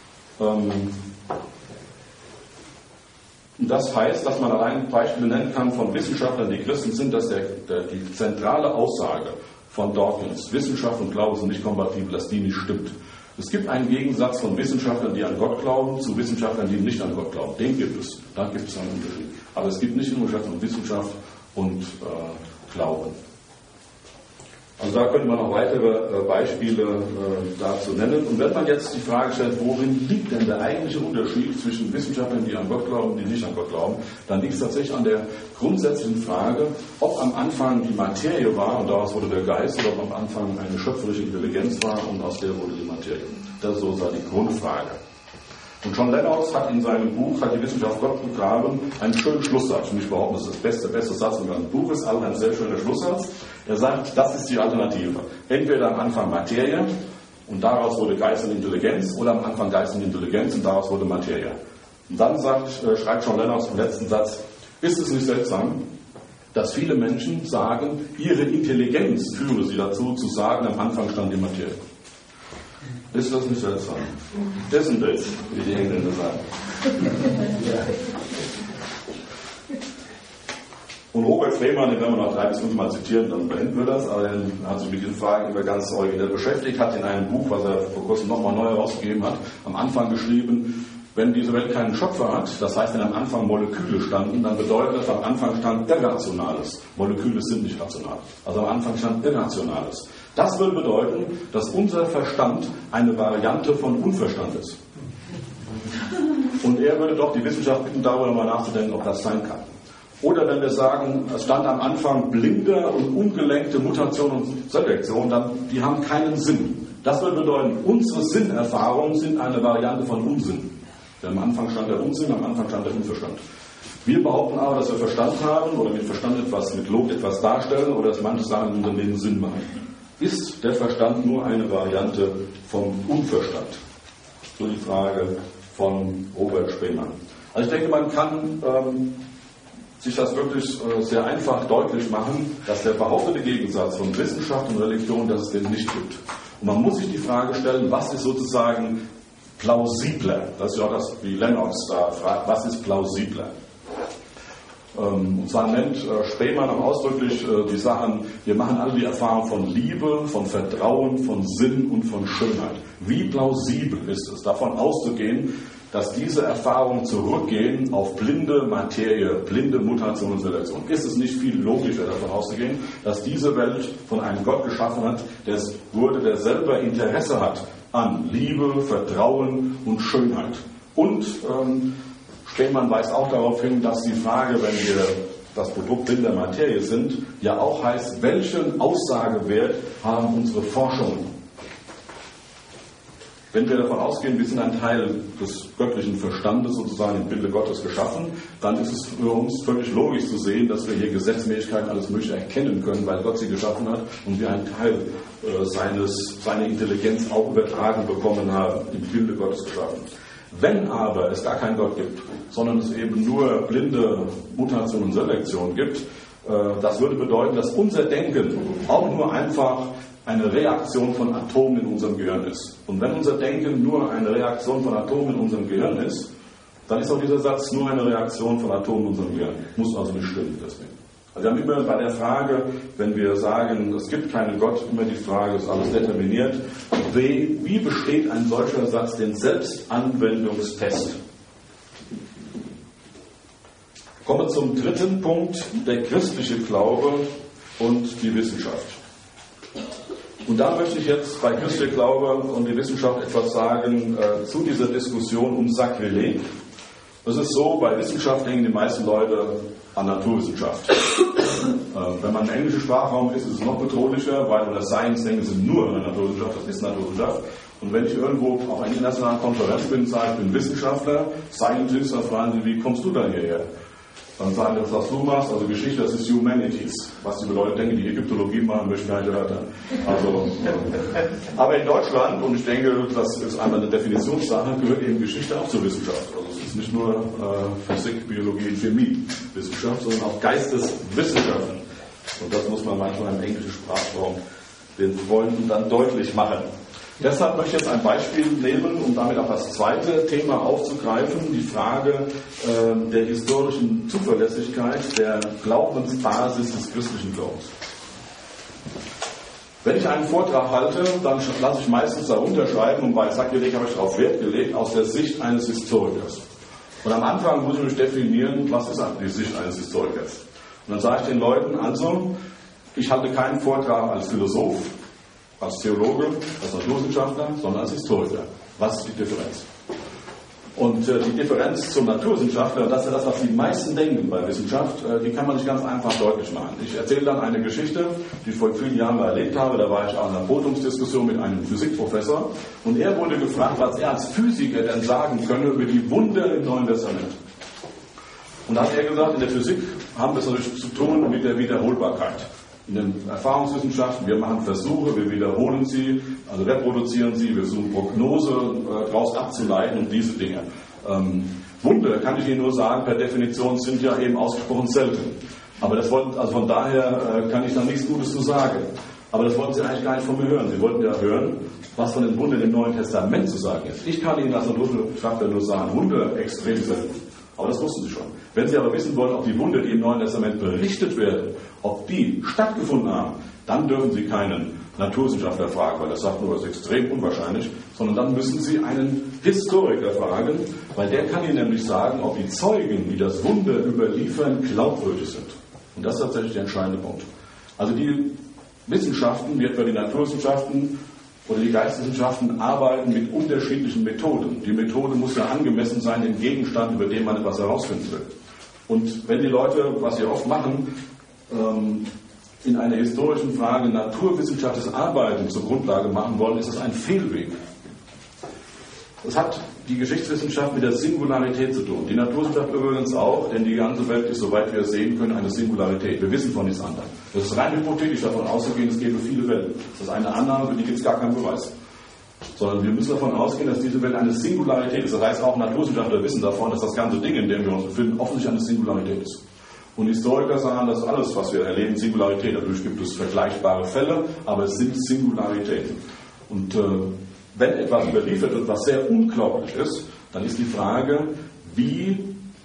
Das heißt, dass man allein Beispiele nennen kann von Wissenschaftlern, die Christen sind, dass die zentrale Aussage von Dawkins, Wissenschaft und Glaube sind nicht kompatibel, dass die nicht stimmt. Es gibt einen Gegensatz von Wissenschaftlern, die an Gott glauben, zu Wissenschaftlern, die nicht an Gott glauben. Den gibt es. Da gibt es einen Unterschied. Aber es gibt nicht einen Unterschied von Wissenschaft und Glauben. Also da könnte man noch weitere Beispiele dazu nennen. Und wenn man jetzt die Frage stellt, worin liegt denn der eigentliche Unterschied zwischen Wissenschaftlern, die an Gott glauben und die nicht an Gott glauben, dann liegt es tatsächlich an der grundsätzlichen Frage, ob am Anfang die Materie war und daraus wurde der Geist, oder ob am Anfang eine schöpferische Intelligenz war und aus der wurde die Materie. Das ist sozusagen die Grundfrage. Und John Lennox hat in seinem Buch, hat die Wissenschaft Gott begraben, einen schönen Schlusssatz. Ich will nicht behaupten, dass das der beste Satz im ganzen Buch ist, aber ein sehr schöner Schlusssatz. Er sagt, das ist die Alternative. Entweder am Anfang Materie und daraus wurde Geist und Intelligenz, oder am Anfang Geist und Intelligenz und daraus wurde Materie. Und dann schreibt John Lennox im letzten Satz, ist es nicht seltsam, dass viele Menschen sagen, ihre Intelligenz führe sie dazu, zu sagen, am Anfang stand die Materie. Ist das nicht seltsam? Isn't it, wie die Engländer sagen. Und Robert Freeman, den werden wir noch 3 bis 5 Mal zitieren, dann beenden wir das, aber er hat sich mit diesen Fragen immer ganz originell beschäftigt, hat in einem Buch, was er vor kurzem nochmal neu herausgegeben hat, am Anfang geschrieben, wenn diese Welt keinen Schöpfer hat, das heißt, wenn am Anfang Moleküle standen, dann bedeutet das, am Anfang stand Irrationales. Moleküle sind nicht rational. Also am Anfang stand Irrationales. Das würde bedeuten, dass unser Verstand eine Variante von Unverstand ist. Und er würde doch die Wissenschaft bitten, darüber mal nachzudenken, ob das sein kann. Oder wenn wir sagen, es stand am Anfang blinde und ungelenkte Mutation und Selektion, dann die haben keinen Sinn. Das würde bedeuten, unsere Sinnerfahrungen sind eine Variante von Unsinn. Denn am Anfang stand der Unsinn, am Anfang stand der Unverstand. Wir behaupten aber, dass wir Verstand haben oder mit Verstand mit Logik etwas darstellen oder dass manche Sachen in unserem Leben Sinn machen. Ist der Verstand nur eine Variante vom Unverstand? So die Frage von Robert Spemann. Also ich denke, man kann sich das wirklich sehr einfach deutlich machen, dass der behauptete Gegensatz von Wissenschaft und Religion, dass es den nicht gibt. Und man muss sich die Frage stellen, was ist sozusagen plausibler? Das ist ja auch das, wie Lennox da fragt, was ist plausibler? Und zwar nennt Spemann auch ausdrücklich die Sachen, wir machen alle die Erfahrung von Liebe, von Vertrauen, von Sinn und von Schönheit. Wie plausibel ist es, davon auszugehen, dass diese Erfahrungen zurückgehen auf blinde Materie, blinde Mutation und Selektion? Ist es nicht viel logischer, davon auszugehen, dass diese Welt von einem Gott geschaffen hat, der selber Interesse hat an Liebe, Vertrauen und Schönheit? Und Spemann weist auch darauf hin, dass die Frage, wenn wir das Produkt blinder Materie sind, ja auch heißt, welchen Aussagewert haben unsere Forschungen? Wenn wir davon ausgehen, wir sind ein Teil des göttlichen Verstandes, sozusagen im Bilde Gottes geschaffen, dann ist es für uns völlig logisch zu sehen, dass wir hier Gesetzmäßigkeiten, alles Mögliche erkennen können, weil Gott sie geschaffen hat und wir einen Teil seiner Intelligenz auch übertragen bekommen haben, im Bilde Gottes geschaffen. Wenn aber es gar keinen Gott gibt, sondern es eben nur blinde Mutation und Selektion gibt, das würde bedeuten, dass unser Denken auch nur einfach eine Reaktion von Atomen in unserem Gehirn ist. Und wenn unser Denken nur eine Reaktion von Atomen in unserem Gehirn ist, dann ist auch dieser Satz nur eine Reaktion von Atomen in unserem Gehirn. Muss also nicht stimmen deswegen. Also wir haben immer bei der Frage, wenn wir sagen, es gibt keinen Gott, immer die Frage, ist alles determiniert. Wie besteht ein solcher Satz den Selbstanwendungstest? Kommen wir zum dritten Punkt, der christliche Glaube und die Wissenschaft. Und da möchte ich jetzt bei christlicher Glaube und die Wissenschaft etwas sagen zu dieser Diskussion um Sakrileg. Es ist so, bei Wissenschaft denken die meisten Leute an Naturwissenschaft. Wenn man im englischen Sprachraum ist, ist es noch bedrohlicher, weil unter Science denken sie nur an Naturwissenschaft, das ist Naturwissenschaft. Und wenn ich irgendwo auf einer internationalen Konferenz bin und sage, ich bin Wissenschaftler, Scientist, dann fragen sie, wie kommst du da hierher? Dann sagen wir, was du machst, also Geschichte, das ist Humanities. Was die Leute denken, die Ägyptologie machen, möchte ich gar nicht hören. Aber in Deutschland, und ich denke, das ist einmal eine Definitionssache, gehört eben Geschichte auch zur Wissenschaft. Also es ist nicht nur Physik, Biologie und Chemie Wissenschaft, sondern auch Geisteswissenschaften. Und das muss man manchmal im englischen Sprachraum den Freunden dann deutlich machen. Deshalb möchte ich jetzt ein Beispiel nehmen, um damit auch das zweite Thema aufzugreifen, die Frage der historischen Zuverlässigkeit der Glaubensbasis des christlichen Glaubens. Wenn ich einen Vortrag halte, dann lasse ich meistens darunter schreiben, und bei Sakrileg habe ich darauf Wert gelegt, aus der Sicht eines Historikers. Und am Anfang muss ich mich definieren, was ist eigentlich die Sicht eines Historikers. Und dann sage ich den Leuten, also, ich halte keinen Vortrag als Philosoph, als Theologe, als Naturwissenschaftler, sondern als Historiker. Was ist die Differenz? Und die Differenz zum Naturwissenschaftler, das ist das, was die meisten denken bei Wissenschaft, die kann man sich ganz einfach deutlich machen. Ich erzähle dann eine Geschichte, die ich vor vielen Jahren mal erlebt habe. Da war ich auch in einer Podiumsdiskussion mit einem Physikprofessor und er wurde gefragt, was er als Physiker denn sagen könne über die Wunder im Neuen Testament. Und da hat er gesagt, in der Physik haben wir es natürlich zu tun mit der Wiederholbarkeit. In den Erfahrungswissenschaften, wir machen Versuche, wir wiederholen sie, also reproduzieren sie, wir versuchen Prognose daraus abzuleiten und diese Dinge. Wunder, kann ich Ihnen nur sagen, per Definition sind ja eben ausgesprochen selten. Aber das wollten, also von daher kann ich da nichts Gutes zu sagen. Aber das wollten Sie eigentlich gar nicht von mir hören. Sie wollten ja hören, was von den Wundern im Neuen Testament zu sagen ist. Ich kann Ihnen als Naturwissenschaftler nur sagen, Wunder extrem selten. Aber das wussten Sie schon. Wenn Sie aber wissen wollen, ob die Wunder, die im Neuen Testament berichtet werden, ob die stattgefunden haben, dann dürfen Sie keinen Naturwissenschaftler fragen, weil das sagt nur, das ist extrem unwahrscheinlich, sondern dann müssen Sie einen Historiker fragen, weil der kann Ihnen nämlich sagen, ob die Zeugen, die das Wunder überliefern, glaubwürdig sind. Und das ist tatsächlich der entscheidende Punkt. Also die Wissenschaften, wie etwa die Naturwissenschaften, oder die Geisteswissenschaften arbeiten mit unterschiedlichen Methoden. Die Methode muss ja angemessen sein dem Gegenstand, über den man etwas herausfinden will. Und wenn die Leute, was sie oft machen, in einer historischen Frage naturwissenschaftliches Arbeiten zur Grundlage machen wollen, ist das ein Fehlweg. Das hat die Geschichtswissenschaft mit der Singularität zu tun. Die Naturwissenschaft übrigens auch, denn die ganze Welt ist, soweit wir es sehen können, eine Singularität. Wir wissen von nichts anderem. Das ist rein hypothetisch davon auszugehen, es gäbe viele Welten. Das ist eine Annahme, für die gibt es gar keinen Beweis. Sondern wir müssen davon ausgehen, dass diese Welt eine Singularität ist. Das heißt, auch Naturwissenschaftler wissen davon, dass das ganze Ding, in dem wir uns befinden, offensichtlich eine Singularität ist. Und Historiker sagen, dass alles, was wir erleben, Singularität. Natürlich gibt es vergleichbare Fälle, aber es sind Singularitäten. Und wenn etwas überliefert wird, was sehr unglaublich ist, dann ist die Frage, wie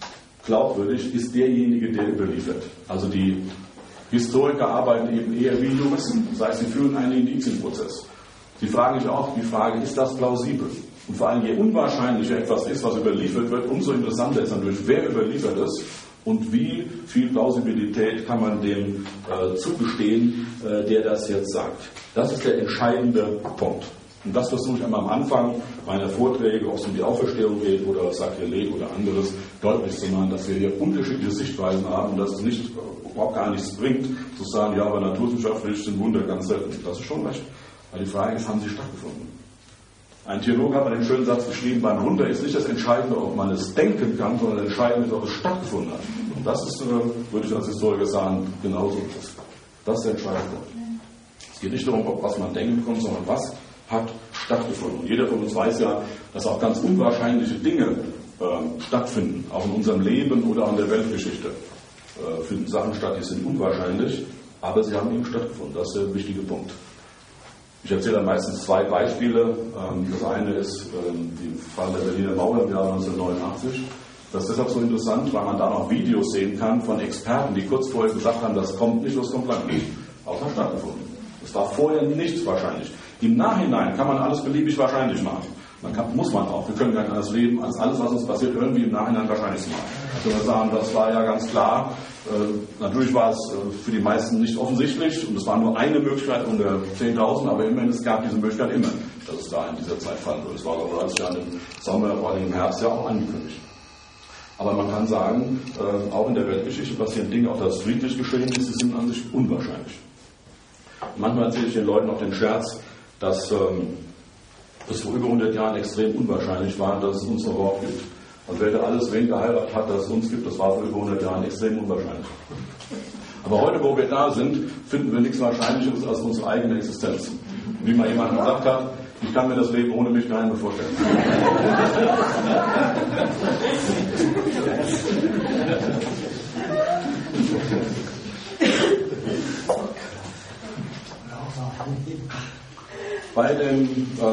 glaubwürdig ist derjenige, der überliefert. Also die Historiker arbeiten eben eher wie Juristen. Das heißt, sie führen einen Indizienprozess. Sie fragen sich auch die Frage, ist das plausibel? Und vor allem, je unwahrscheinlicher etwas ist, was überliefert wird, umso interessanter ist natürlich, wer überliefert es und wie viel Plausibilität kann man dem zugestehen, der das jetzt sagt. Das ist der entscheidende Punkt. Und das versuche ich einmal am Anfang meiner Vorträge, ob es um die Auferstehung geht oder Sakrileg oder anderes, deutlich zu machen, dass wir hier unterschiedliche Sichtweisen haben und dass es überhaupt gar nichts bringt, zu sagen, ja, aber naturwissenschaftlich sind Wunder ganz selten. Das ist schon recht. Aber die Frage ist, haben sie stattgefunden? Ein Theologe hat mal den schönen Satz geschrieben, beim Wunder ist nicht das Entscheidende, ob man es denken kann, sondern das Entscheidende ist, ob es stattgefunden hat. Und das ist, würde ich als Historiker sagen, genauso. Das ist der entscheidende Punkt. Es geht nicht darum, was man denken kann, sondern was hat stattgefunden. Und jeder von uns weiß ja, dass auch ganz unwahrscheinliche Dinge stattfinden, auch in unserem Leben oder an der Weltgeschichte. Finden Sachen statt, die sind unwahrscheinlich, aber sie haben eben stattgefunden. Das ist der wichtige Punkt. Ich erzähle dann meistens zwei Beispiele. Das eine ist der Fall der Berliner Mauer im Jahr 1989. Das ist deshalb so interessant, weil man da noch Videos sehen kann von Experten, die kurz vorher gesagt haben, das kommt nicht, das kommt lang nicht. Aber es hat stattgefunden. Es war vorher nichts wahrscheinlich. Im Nachhinein kann man alles beliebig wahrscheinlich machen. Muss man auch. Wir können gar nicht anders leben, als alles, was uns passiert, irgendwie im Nachhinein wahrscheinlich zu machen. Also wir sagen, das war ja ganz klar. Natürlich war es für die meisten nicht offensichtlich und es war nur eine Möglichkeit unter 10.000, aber immerhin, es gab diese Möglichkeit immer, dass es da in dieser Zeit fallen würde. Es war aber als Jahr im Sommer, vor allem im Herbst ja auch angekündigt. Aber man kann sagen, auch in der Weltgeschichte passieren Dinge, auch das friedlich geschehen ist, die sind an sich unwahrscheinlich. Manchmal erzähle ich den Leuten auch den Scherz, dass es vor über 100 Jahren extrem unwahrscheinlich war, dass es uns noch überhaupt gibt. Und wer da alles wen geheiratet hat, dass es uns gibt, das war vor über 100 Jahren extrem unwahrscheinlich. Aber heute, wo wir da sind, finden wir nichts Wahrscheinlicheres als unsere eigene Existenz. Wie mal jemand gesagt hat, ich kann mir das Leben ohne mich gar nicht mehr vorstellen. Bei dem,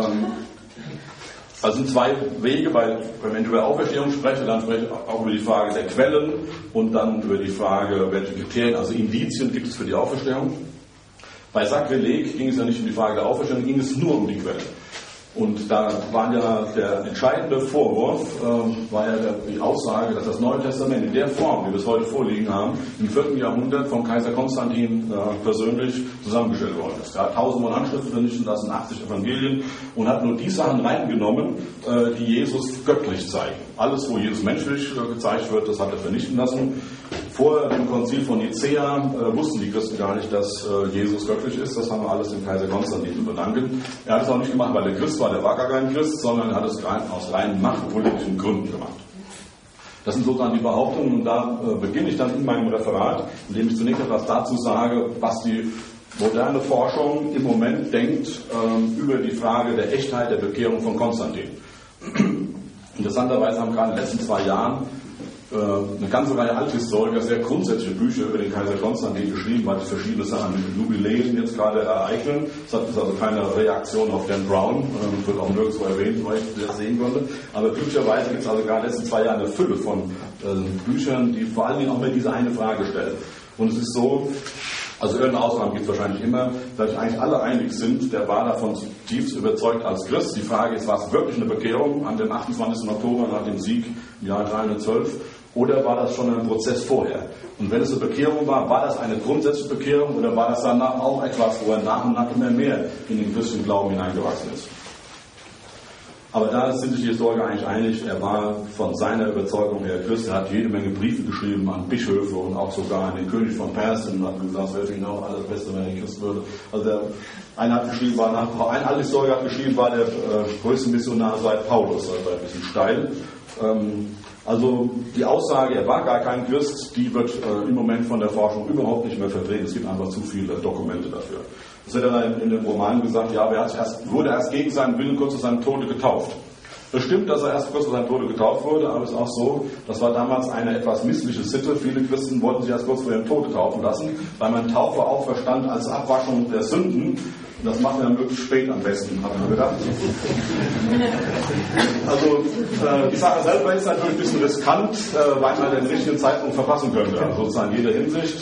also sind zwei Wege, wenn ich über Auferstehung spreche, dann spreche ich auch über die Frage der Quellen und dann über die Frage, welche Kriterien, also Indizien gibt es für die Auferstehung. Bei Sakrileg ging es ja nicht um die Frage der Auferstehung, ging es nur um die Quellen. Und da war ja der entscheidende Vorwurf, war ja die Aussage, dass das Neue Testament in der Form, wie wir es heute vorliegen haben, im 4. Jahrhundert vom Kaiser Konstantin persönlich zusammengestellt worden ist. Er hat 1000 Handschriften vernichten lassen, 80 Evangelien und hat nur die Sachen reingenommen, die Jesus göttlich zeigen. Alles, wo Jesus menschlich gezeigt wird, das hat er vernichten lassen. Vor dem Konzil von Nicäa wussten die Christen gar nicht, dass Jesus göttlich ist. Das haben wir alles dem Kaiser Konstantin zu verdanken. Er hat es auch nicht gemacht, weil er Christ war, der war gar kein Christ, sondern er hat es aus rein machtpolitischen Gründen gemacht. Das sind sozusagen die Behauptungen und da beginne ich dann in meinem Referat, indem ich zunächst etwas dazu sage, was die moderne Forschung im Moment denkt über die Frage der Echtheit der Bekehrung von Konstantin. Interessanterweise haben gerade in den letzten 2 Jahren eine ganze Reihe Althistoriker sehr grundsätzliche Bücher über den Kaiser Konstantin geschrieben, weil sich verschiedene Sachen mit Jubiläen jetzt gerade ereignen. Es hat also keine Reaktion auf Dan Brown, wird auch nirgendwo erwähnt, weil ich das sehen konnte. Aber glücklicherweise gibt es also gerade in den letzten 2 Jahren eine Fülle von Büchern, die vor allen Dingen auch mal diese eine Frage stellen. Und es ist so, also irgendeine Ausnahme gibt es wahrscheinlich immer, dass sich eigentlich alle einig sind, der war davon zutiefst überzeugt als Christ. Die Frage ist, war es wirklich eine Bekehrung an dem 28. Oktober nach dem Sieg im Jahr 312 oder war das schon ein Prozess vorher? Und wenn es eine Bekehrung war das eine grundsätzliche Bekehrung oder war das danach auch etwas, wo er nach und nach immer mehr in den christlichen Glauben hineingewachsen ist? Aber da sind sich die Historiker eigentlich einig, er war von seiner Überzeugung her Christ, er hat jede Menge Briefe geschrieben an Bischöfe und auch sogar an den König von Persien und hat gesagt, es wäre für ihn auch alles Beste, wenn er Christ würde. Also ein Althistoriker hat geschrieben, war der größte Missionar seit Paulus, also ein bisschen steil. Also die Aussage, er war gar kein Christ, die wird im Moment von der Forschung überhaupt nicht mehr vertreten. Es gibt einfach zu viele Dokumente dafür. Das hat er dann in dem Roman gesagt, ja, wurde erst gegen seinen Willen kurz vor seinem Tode getauft. Es stimmt, dass er erst kurz vor seinem Tode getauft wurde, aber es ist auch so, das war damals eine etwas missliche Sitte. Viele Christen wollten sich erst kurz vor ihrem Tode taufen lassen, weil man Taufe auch verstand als Abwaschung der Sünden. Und das macht er möglichst spät am besten, hat er gedacht. Also die Sache selber ist natürlich ein bisschen riskant, weil man den richtigen Zeitpunkt verpassen könnte. Also sozusagen in jeder Hinsicht.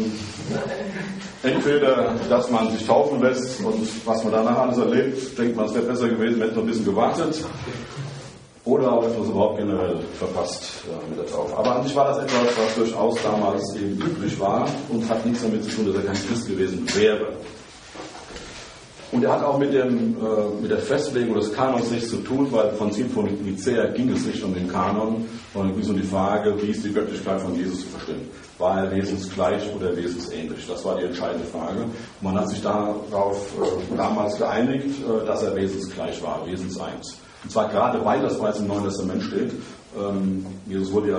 Entweder, dass man sich taufen lässt und was man danach alles erlebt, denkt man, es wäre besser gewesen, wenn man noch ein bisschen gewartet. Oder auch etwas überhaupt generell verpasst mit der Taufe. Aber an sich war das etwas, was durchaus damals eben üblich war und hat nichts damit zu tun, dass er kein Christ gewesen wäre. Und er hat auch mit der Festlegung des Kanons nichts zu tun, weil im Konzil von Nicäa ging es nicht um den Kanon, sondern ging es um die Frage, wie ist die Göttlichkeit von Jesus zu verstehen. War er wesensgleich oder wesensähnlich? Das war die entscheidende Frage. Und man hat sich darauf damals geeinigt, dass er wesensgleich war, wesenseins. Und zwar gerade, weil das bereits im Neuen Testament steht. Jesus wurde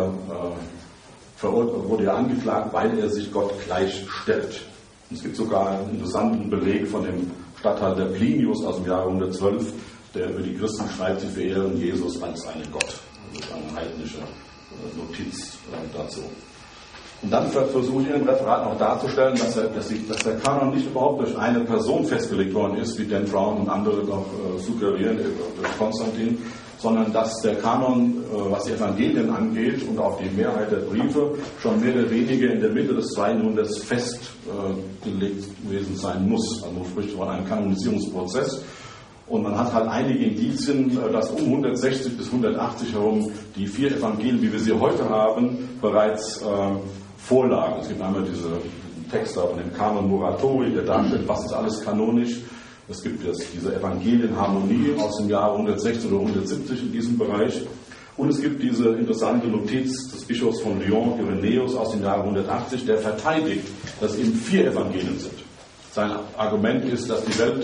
ja angeklagt, weil er sich Gott gleichstellt. Und es gibt sogar einen interessanten Beleg von dem Statthalter Plinius aus dem Jahre 112, der über die Christen schreibt, sie verehren Jesus als einen Gott. Das ist eine heidnische Notiz dazu. Und dann versuche ich in dem Referat noch darzustellen, dass der Kanon nicht überhaupt durch eine Person festgelegt worden ist, wie Dan Brown und andere noch suggerieren, durch Konstantin, sondern dass der Kanon, was die Evangelien angeht und auch die Mehrheit der Briefe, schon mehr oder weniger in der Mitte des 2. Jahrhunderts festgelegt gewesen sein muss. Also man spricht von einem Kanonisierungsprozess. Und man hat halt einige Indizien, dass um 160 bis 180 herum die 4 Evangelien, wie wir sie heute haben, bereits vorlagen. Es gibt einmal diesen Text von dem Kanon Muratori, der darstellt, was ist alles kanonisch. Es gibt diese Evangelienharmonie aus dem Jahre 160 oder 170 in diesem Bereich. Und es gibt diese interessante Notiz des Bischofs von Lyon, Irenäus, aus dem Jahre 180, der verteidigt, dass eben 4 Evangelien sind. Sein Argument ist, dass die Welt,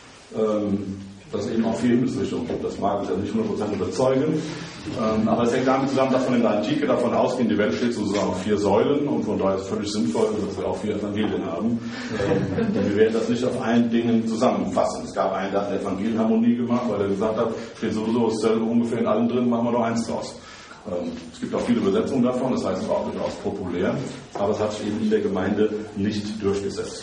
dass es eben auch 4 Himmelsrichtungen gibt. Das mag ich ja nicht 100% überzeugen. Aber es hängt damit zusammen, dass man in der Antike davon ausgeht, die Welt steht sozusagen auf 4 Säulen und von daher ist es völlig sinnvoll, dass wir auch 4 Evangelien haben. Und wir werden das nicht auf allen Dingen zusammenfassen. Es gab einen, der hat eine Evangelienharmonie gemacht, weil er gesagt hat, steht sowieso dasselbe ungefähr in allen drin, machen wir noch eins draus. Es gibt auch viele Übersetzungen davon, das heißt, es war auch durchaus populär, aber es hat sich eben in der Gemeinde nicht durchgesetzt.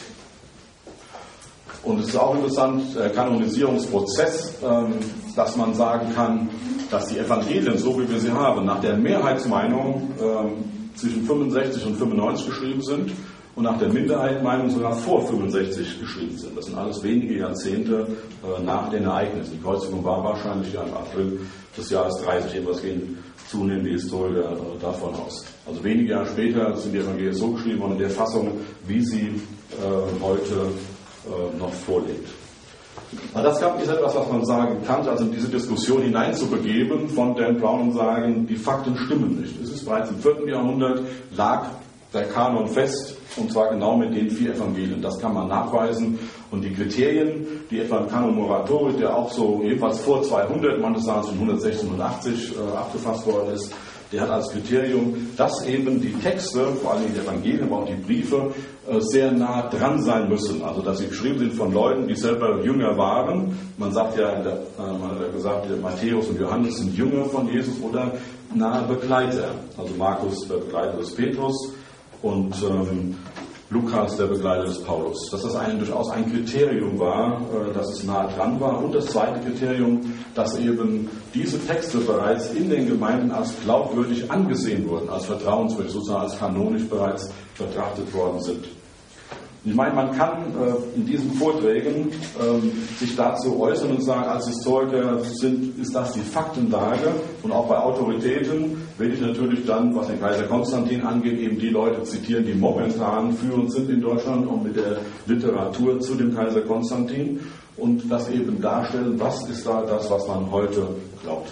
Und es ist auch interessant, der Kanonisierungsprozess, dass man sagen kann, dass die Evangelien, so wie wir sie haben, nach der Mehrheitsmeinung zwischen 65 und 95 geschrieben sind und nach der Minderheitsmeinung sogar vor 65 geschrieben sind. Das sind alles wenige Jahrzehnte nach den Ereignissen. Die Kreuzigung war wahrscheinlich ja im April des Jahres 30, jedenfalls gehen zunehmend die Historiker davon aus. Also wenige Jahre später sind die Evangelien so geschrieben worden in der Fassung, wie sie heute noch vorliegt. Aber das ist etwas, was man sagen kann, also in diese Diskussion hineinzubegeben von Dan Brown und sagen, die Fakten stimmen nicht. Es ist bereits im 4. Jahrhundert, lag der Kanon fest, und zwar genau mit den 4 Evangelien. Das kann man nachweisen. Und die Kriterien, die etwa im Kanon Muratori, der auch so ebenfalls vor 200, manches sagen es in 160, 180 abgefasst worden ist, der hat als Kriterium, dass eben die Texte, vor allem die Evangelien, aber auch die Briefe, sehr nah dran sein müssen. Also dass sie geschrieben sind von Leuten, die selber Jünger waren. Man sagt ja, man hat ja gesagt, Matthäus und Johannes sind Jünger von Jesus oder nahe Begleiter. Also Markus der Begleiter des Petrus und Lukas der Begleiter des Paulus. Dass das durchaus ein Kriterium war, dass es nah dran war. Und das zweite Kriterium, dass eben diese Texte bereits in den Gemeinden als glaubwürdig angesehen wurden, als vertrauenswürdig, sozusagen als kanonisch bereits betrachtet worden sind. Ich meine, man kann in diesen Vorträgen sich dazu äußern und sagen, als Historiker ist das die Faktenlage, und auch bei Autoritäten will ich natürlich dann, was den Kaiser Konstantin angeht, eben die Leute zitieren, die momentan führend sind in Deutschland und mit der Literatur zu dem Kaiser Konstantin, und das eben darstellen, was ist da das, was man heute glaubt.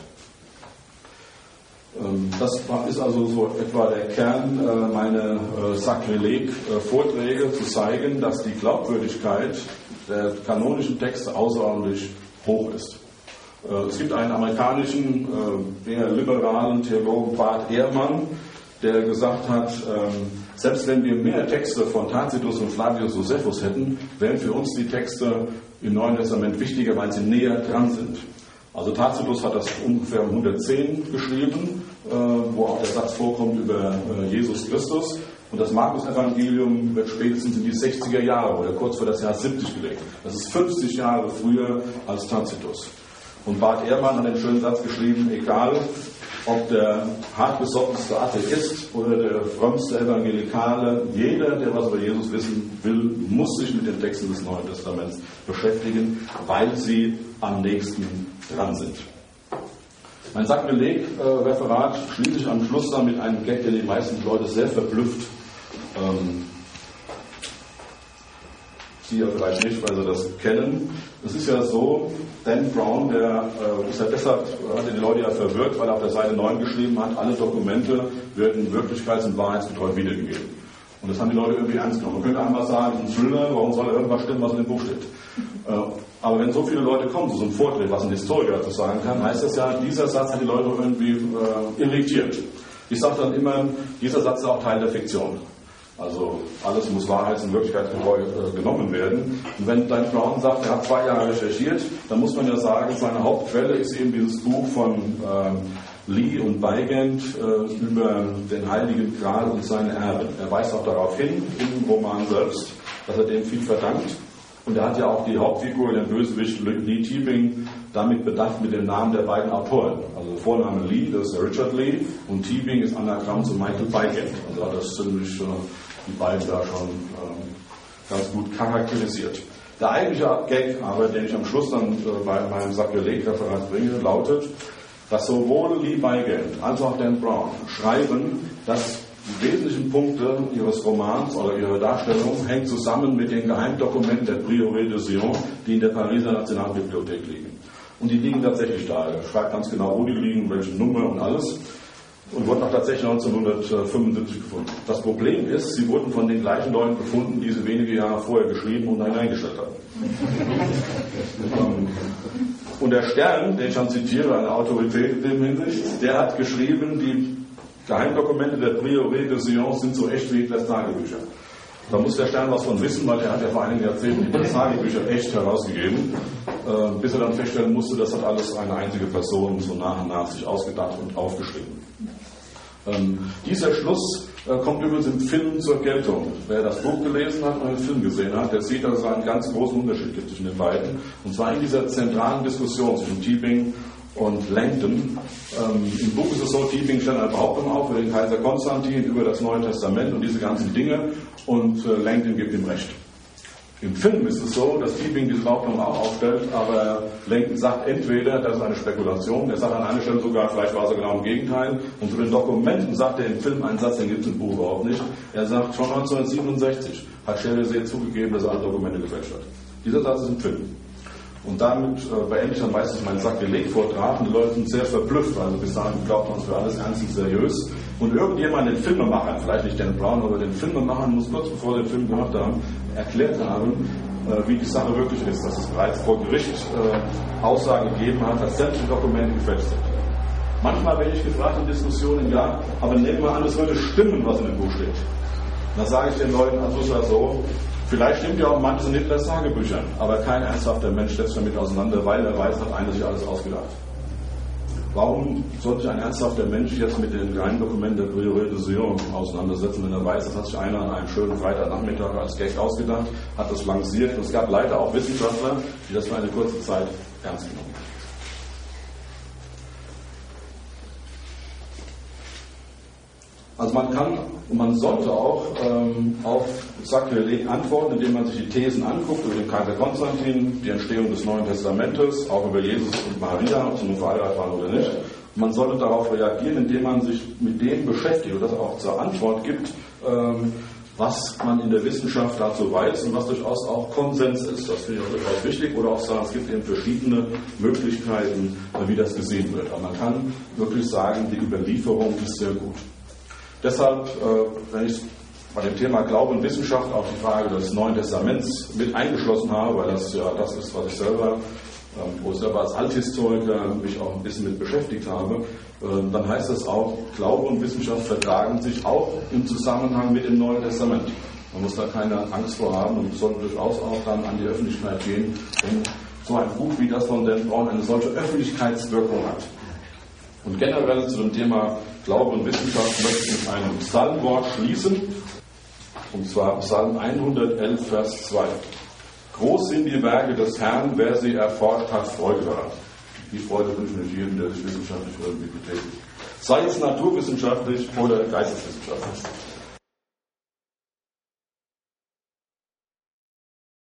Das ist also so etwa der Kern meiner Sakrileg-Vorträge, zu zeigen, dass die Glaubwürdigkeit der kanonischen Texte außerordentlich hoch ist. Es gibt einen amerikanischen, eher liberalen Theologen, Bart Ehrman, der gesagt hat, selbst wenn wir mehr Texte von Tacitus und Flavius Josephus hätten, wären für uns die Texte im Neuen Testament wichtiger, weil sie näher dran sind. Also Tacitus hat das ungefähr um 110 geschrieben, wo auch der Satz vorkommt über Jesus Christus. Und das Markus-Evangelium wird spätestens in die 60er Jahre oder kurz vor das Jahr 70 gelegt. Das ist 50 Jahre früher als Tacitus. Und Bart Ehrmann hat den schönen Satz geschrieben, egal ob der hartgesottenste Atheist oder der frömmste Evangelikale, jeder, der was über Jesus wissen will, muss sich mit den Texten des Neuen Testaments beschäftigen, weil sie am nächsten dran sind. Mein Sakrileg-Referat schließe ich am Schluss dann mit einem Gag, der die meisten Leute sehr verblüfft. Sie ja vielleicht nicht, weil sie das kennen. Es ist ja so, Dan Brown, der ist ja deshalb, hat die Leute ja verwirrt, weil er auf der Seite 9 geschrieben hat, alle Dokumente werden wirklichkeits- und wahrheitsgetreu wiedergegeben. Und das haben die Leute irgendwie ernst genommen. Man könnte einmal sagen, ein Thriller, warum soll irgendwas stimmen, was in dem Buch steht? Aber wenn so viele Leute kommen zu so einem Vortrag, was ein Historiker dazu sagen kann, heißt das ja, dieser Satz hat die Leute irgendwie irritiert. Ich sage dann immer, dieser Satz ist auch Teil der Fiktion. Also alles muss wahrheits- und wirklichkeitsgetreu genommen werden. Und wenn Dan Brown sagt, er hat 2 Jahre recherchiert, dann muss man ja sagen, seine Hauptquelle ist eben dieses Buch von Lee und Weigand über den Heiligen Gral und seine Erben. Er weist auch darauf hin, im Roman selbst, dass er dem viel verdankt. Und er hat ja auch die Hauptfigur, den Bösewicht Lee Teabing, damit bedacht mit dem Namen der beiden Autoren. Also der Vorname Lee, das ist der Richard Lee, und Teabing ist Anagramm zu Michael Weigand. Also hat das ziemlich die beiden da schon ganz gut charakterisiert. Der eigentliche Gag, aber den ich am Schluss dann bei meinem Sakrileg-Referat bringe, lautet, dass sowohl Lee Weigand als auch Dan Brown schreiben, dass die wesentlichen Punkte ihres Romans oder ihrer Darstellung hängen zusammen mit den Geheimdokumenten der Prieuré de Sion, die in der Pariser Nationalbibliothek liegen. Und die liegen tatsächlich da. Er schreibt ganz genau, wo die liegen, welche Nummer und alles. Und wurden auch tatsächlich 1975 gefunden. Das Problem ist, sie wurden von den gleichen Leuten gefunden, die sie wenige Jahre vorher geschrieben und hineingestellt haben. Und der Stern, den ich dann zitiere, eine Autorität in dem Hinsicht, der hat geschrieben, die Geheimdokumente der Prieuré de Sion sind so echt wie Hitlers Tagebücher. Da muss der Stern was von wissen, weil er hat ja vor einigen Jahrzehnten Hitlers Tagebücher echt herausgegeben, bis er dann feststellen musste, das hat alles eine einzige Person so nach und nach sich ausgedacht und aufgeschrieben. Dieser Schluss kommt übrigens im Film zur Geltung. Wer das Buch gelesen hat und den Film gesehen hat, der sieht, dass es einen ganz großen Unterschied gibt zwischen den beiden. Und zwar in dieser zentralen Diskussion zwischen Teabing und Langdon. Im Buch ist es so, Teabing stellt eine Behauptung auf über den Kaiser Konstantin, über das Neue Testament und diese ganzen Dinge, und Langdon gibt ihm recht. Im Film ist es so, dass Teabing diese Behauptung auch aufstellt, aber Langdon sagt entweder, das ist eine Spekulation, er sagt an einer Stelle sogar, vielleicht war es genau im Gegenteil, und zu den Dokumenten sagt er im Film einen Satz, den gibt es im Buch überhaupt nicht. Er sagt, schon 1967 hat Chereset zugegeben, dass er alle Dokumente gefälscht hat. Dieser Satz ist im Film. Und damit beende ich dann meistens meinen Sakrileg-Vortrag und die Leute sind sehr verblüfft, also bis dahin glaubt man uns für alles ernst und seriös. Und irgendjemand, den Filmemachern, vielleicht nicht Dan Brown, aber den Filmemachern muss kurz bevor sie den Film gemacht haben, erklärt haben, wie die Sache wirklich ist, dass es bereits vor Gericht Aussagen gegeben hat, dass sämtliche Dokumente gefälscht sind. Manchmal werde ich gefragt in Diskussionen, ja, aber nehmen wir an, es würde stimmen, was in dem Buch steht. Dann sage ich den Leuten, also es war so, vielleicht stimmt ja auch manches in Hitlers Tagebüchern, aber kein ernsthafter Mensch setzt damit auseinander, weil er weiß, hat einer sich alles ausgedacht. Warum sollte sich ein ernsthafter Mensch jetzt mit den Geheimdokumenten der Prieuré de Sion auseinandersetzen, wenn er weiß, das hat sich einer an einem schönen Freitagnachmittag als Gag ausgedacht, hat das lanciert, und es gab leider auch Wissenschaftler, die das für eine kurze Zeit ernst genommen haben. Also man kann und man sollte auch auf Sakrileg antworten, indem man sich die Thesen anguckt über den Kaiser Konstantin, die Entstehung des Neuen Testamentes, auch über Jesus und Maria, ob sie nun verheiratet waren oder nicht. Und man sollte darauf reagieren, indem man sich mit dem beschäftigt und das auch zur Antwort gibt, was man in der Wissenschaft dazu weiß und was durchaus auch Konsens ist. Das finde ich auch durchaus wichtig. Oder auch sagen, es gibt eben verschiedene Möglichkeiten, wie das gesehen wird. Aber man kann wirklich sagen, die Überlieferung ist sehr gut. Deshalb, wenn ich bei dem Thema Glaube und Wissenschaft auch die Frage des Neuen Testaments mit eingeschlossen habe, weil das ja das ist, was ich selber, wo ich selber als Althistoriker mich auch ein bisschen mit beschäftigt habe, dann heißt das auch, Glaube und Wissenschaft vertragen sich auch im Zusammenhang mit dem Neuen Testament. Man muss da keine Angst vor haben und sollte durchaus auch dann an die Öffentlichkeit gehen, wenn so ein Buch wie das von Dan Brown eine solche Öffentlichkeitswirkung hat. Und generell zu dem Thema Glaube und Wissenschaft möchte ich mit einem Psalmwort schließen. Und zwar Psalm 111, Vers 2. Groß sind die Werke des Herrn, wer sie erforscht hat, Freude daran. Die Freude wünschen wir jedem, der sich wissenschaftlich irgendwie betätigt. Sei es naturwissenschaftlich oder geisteswissenschaftlich.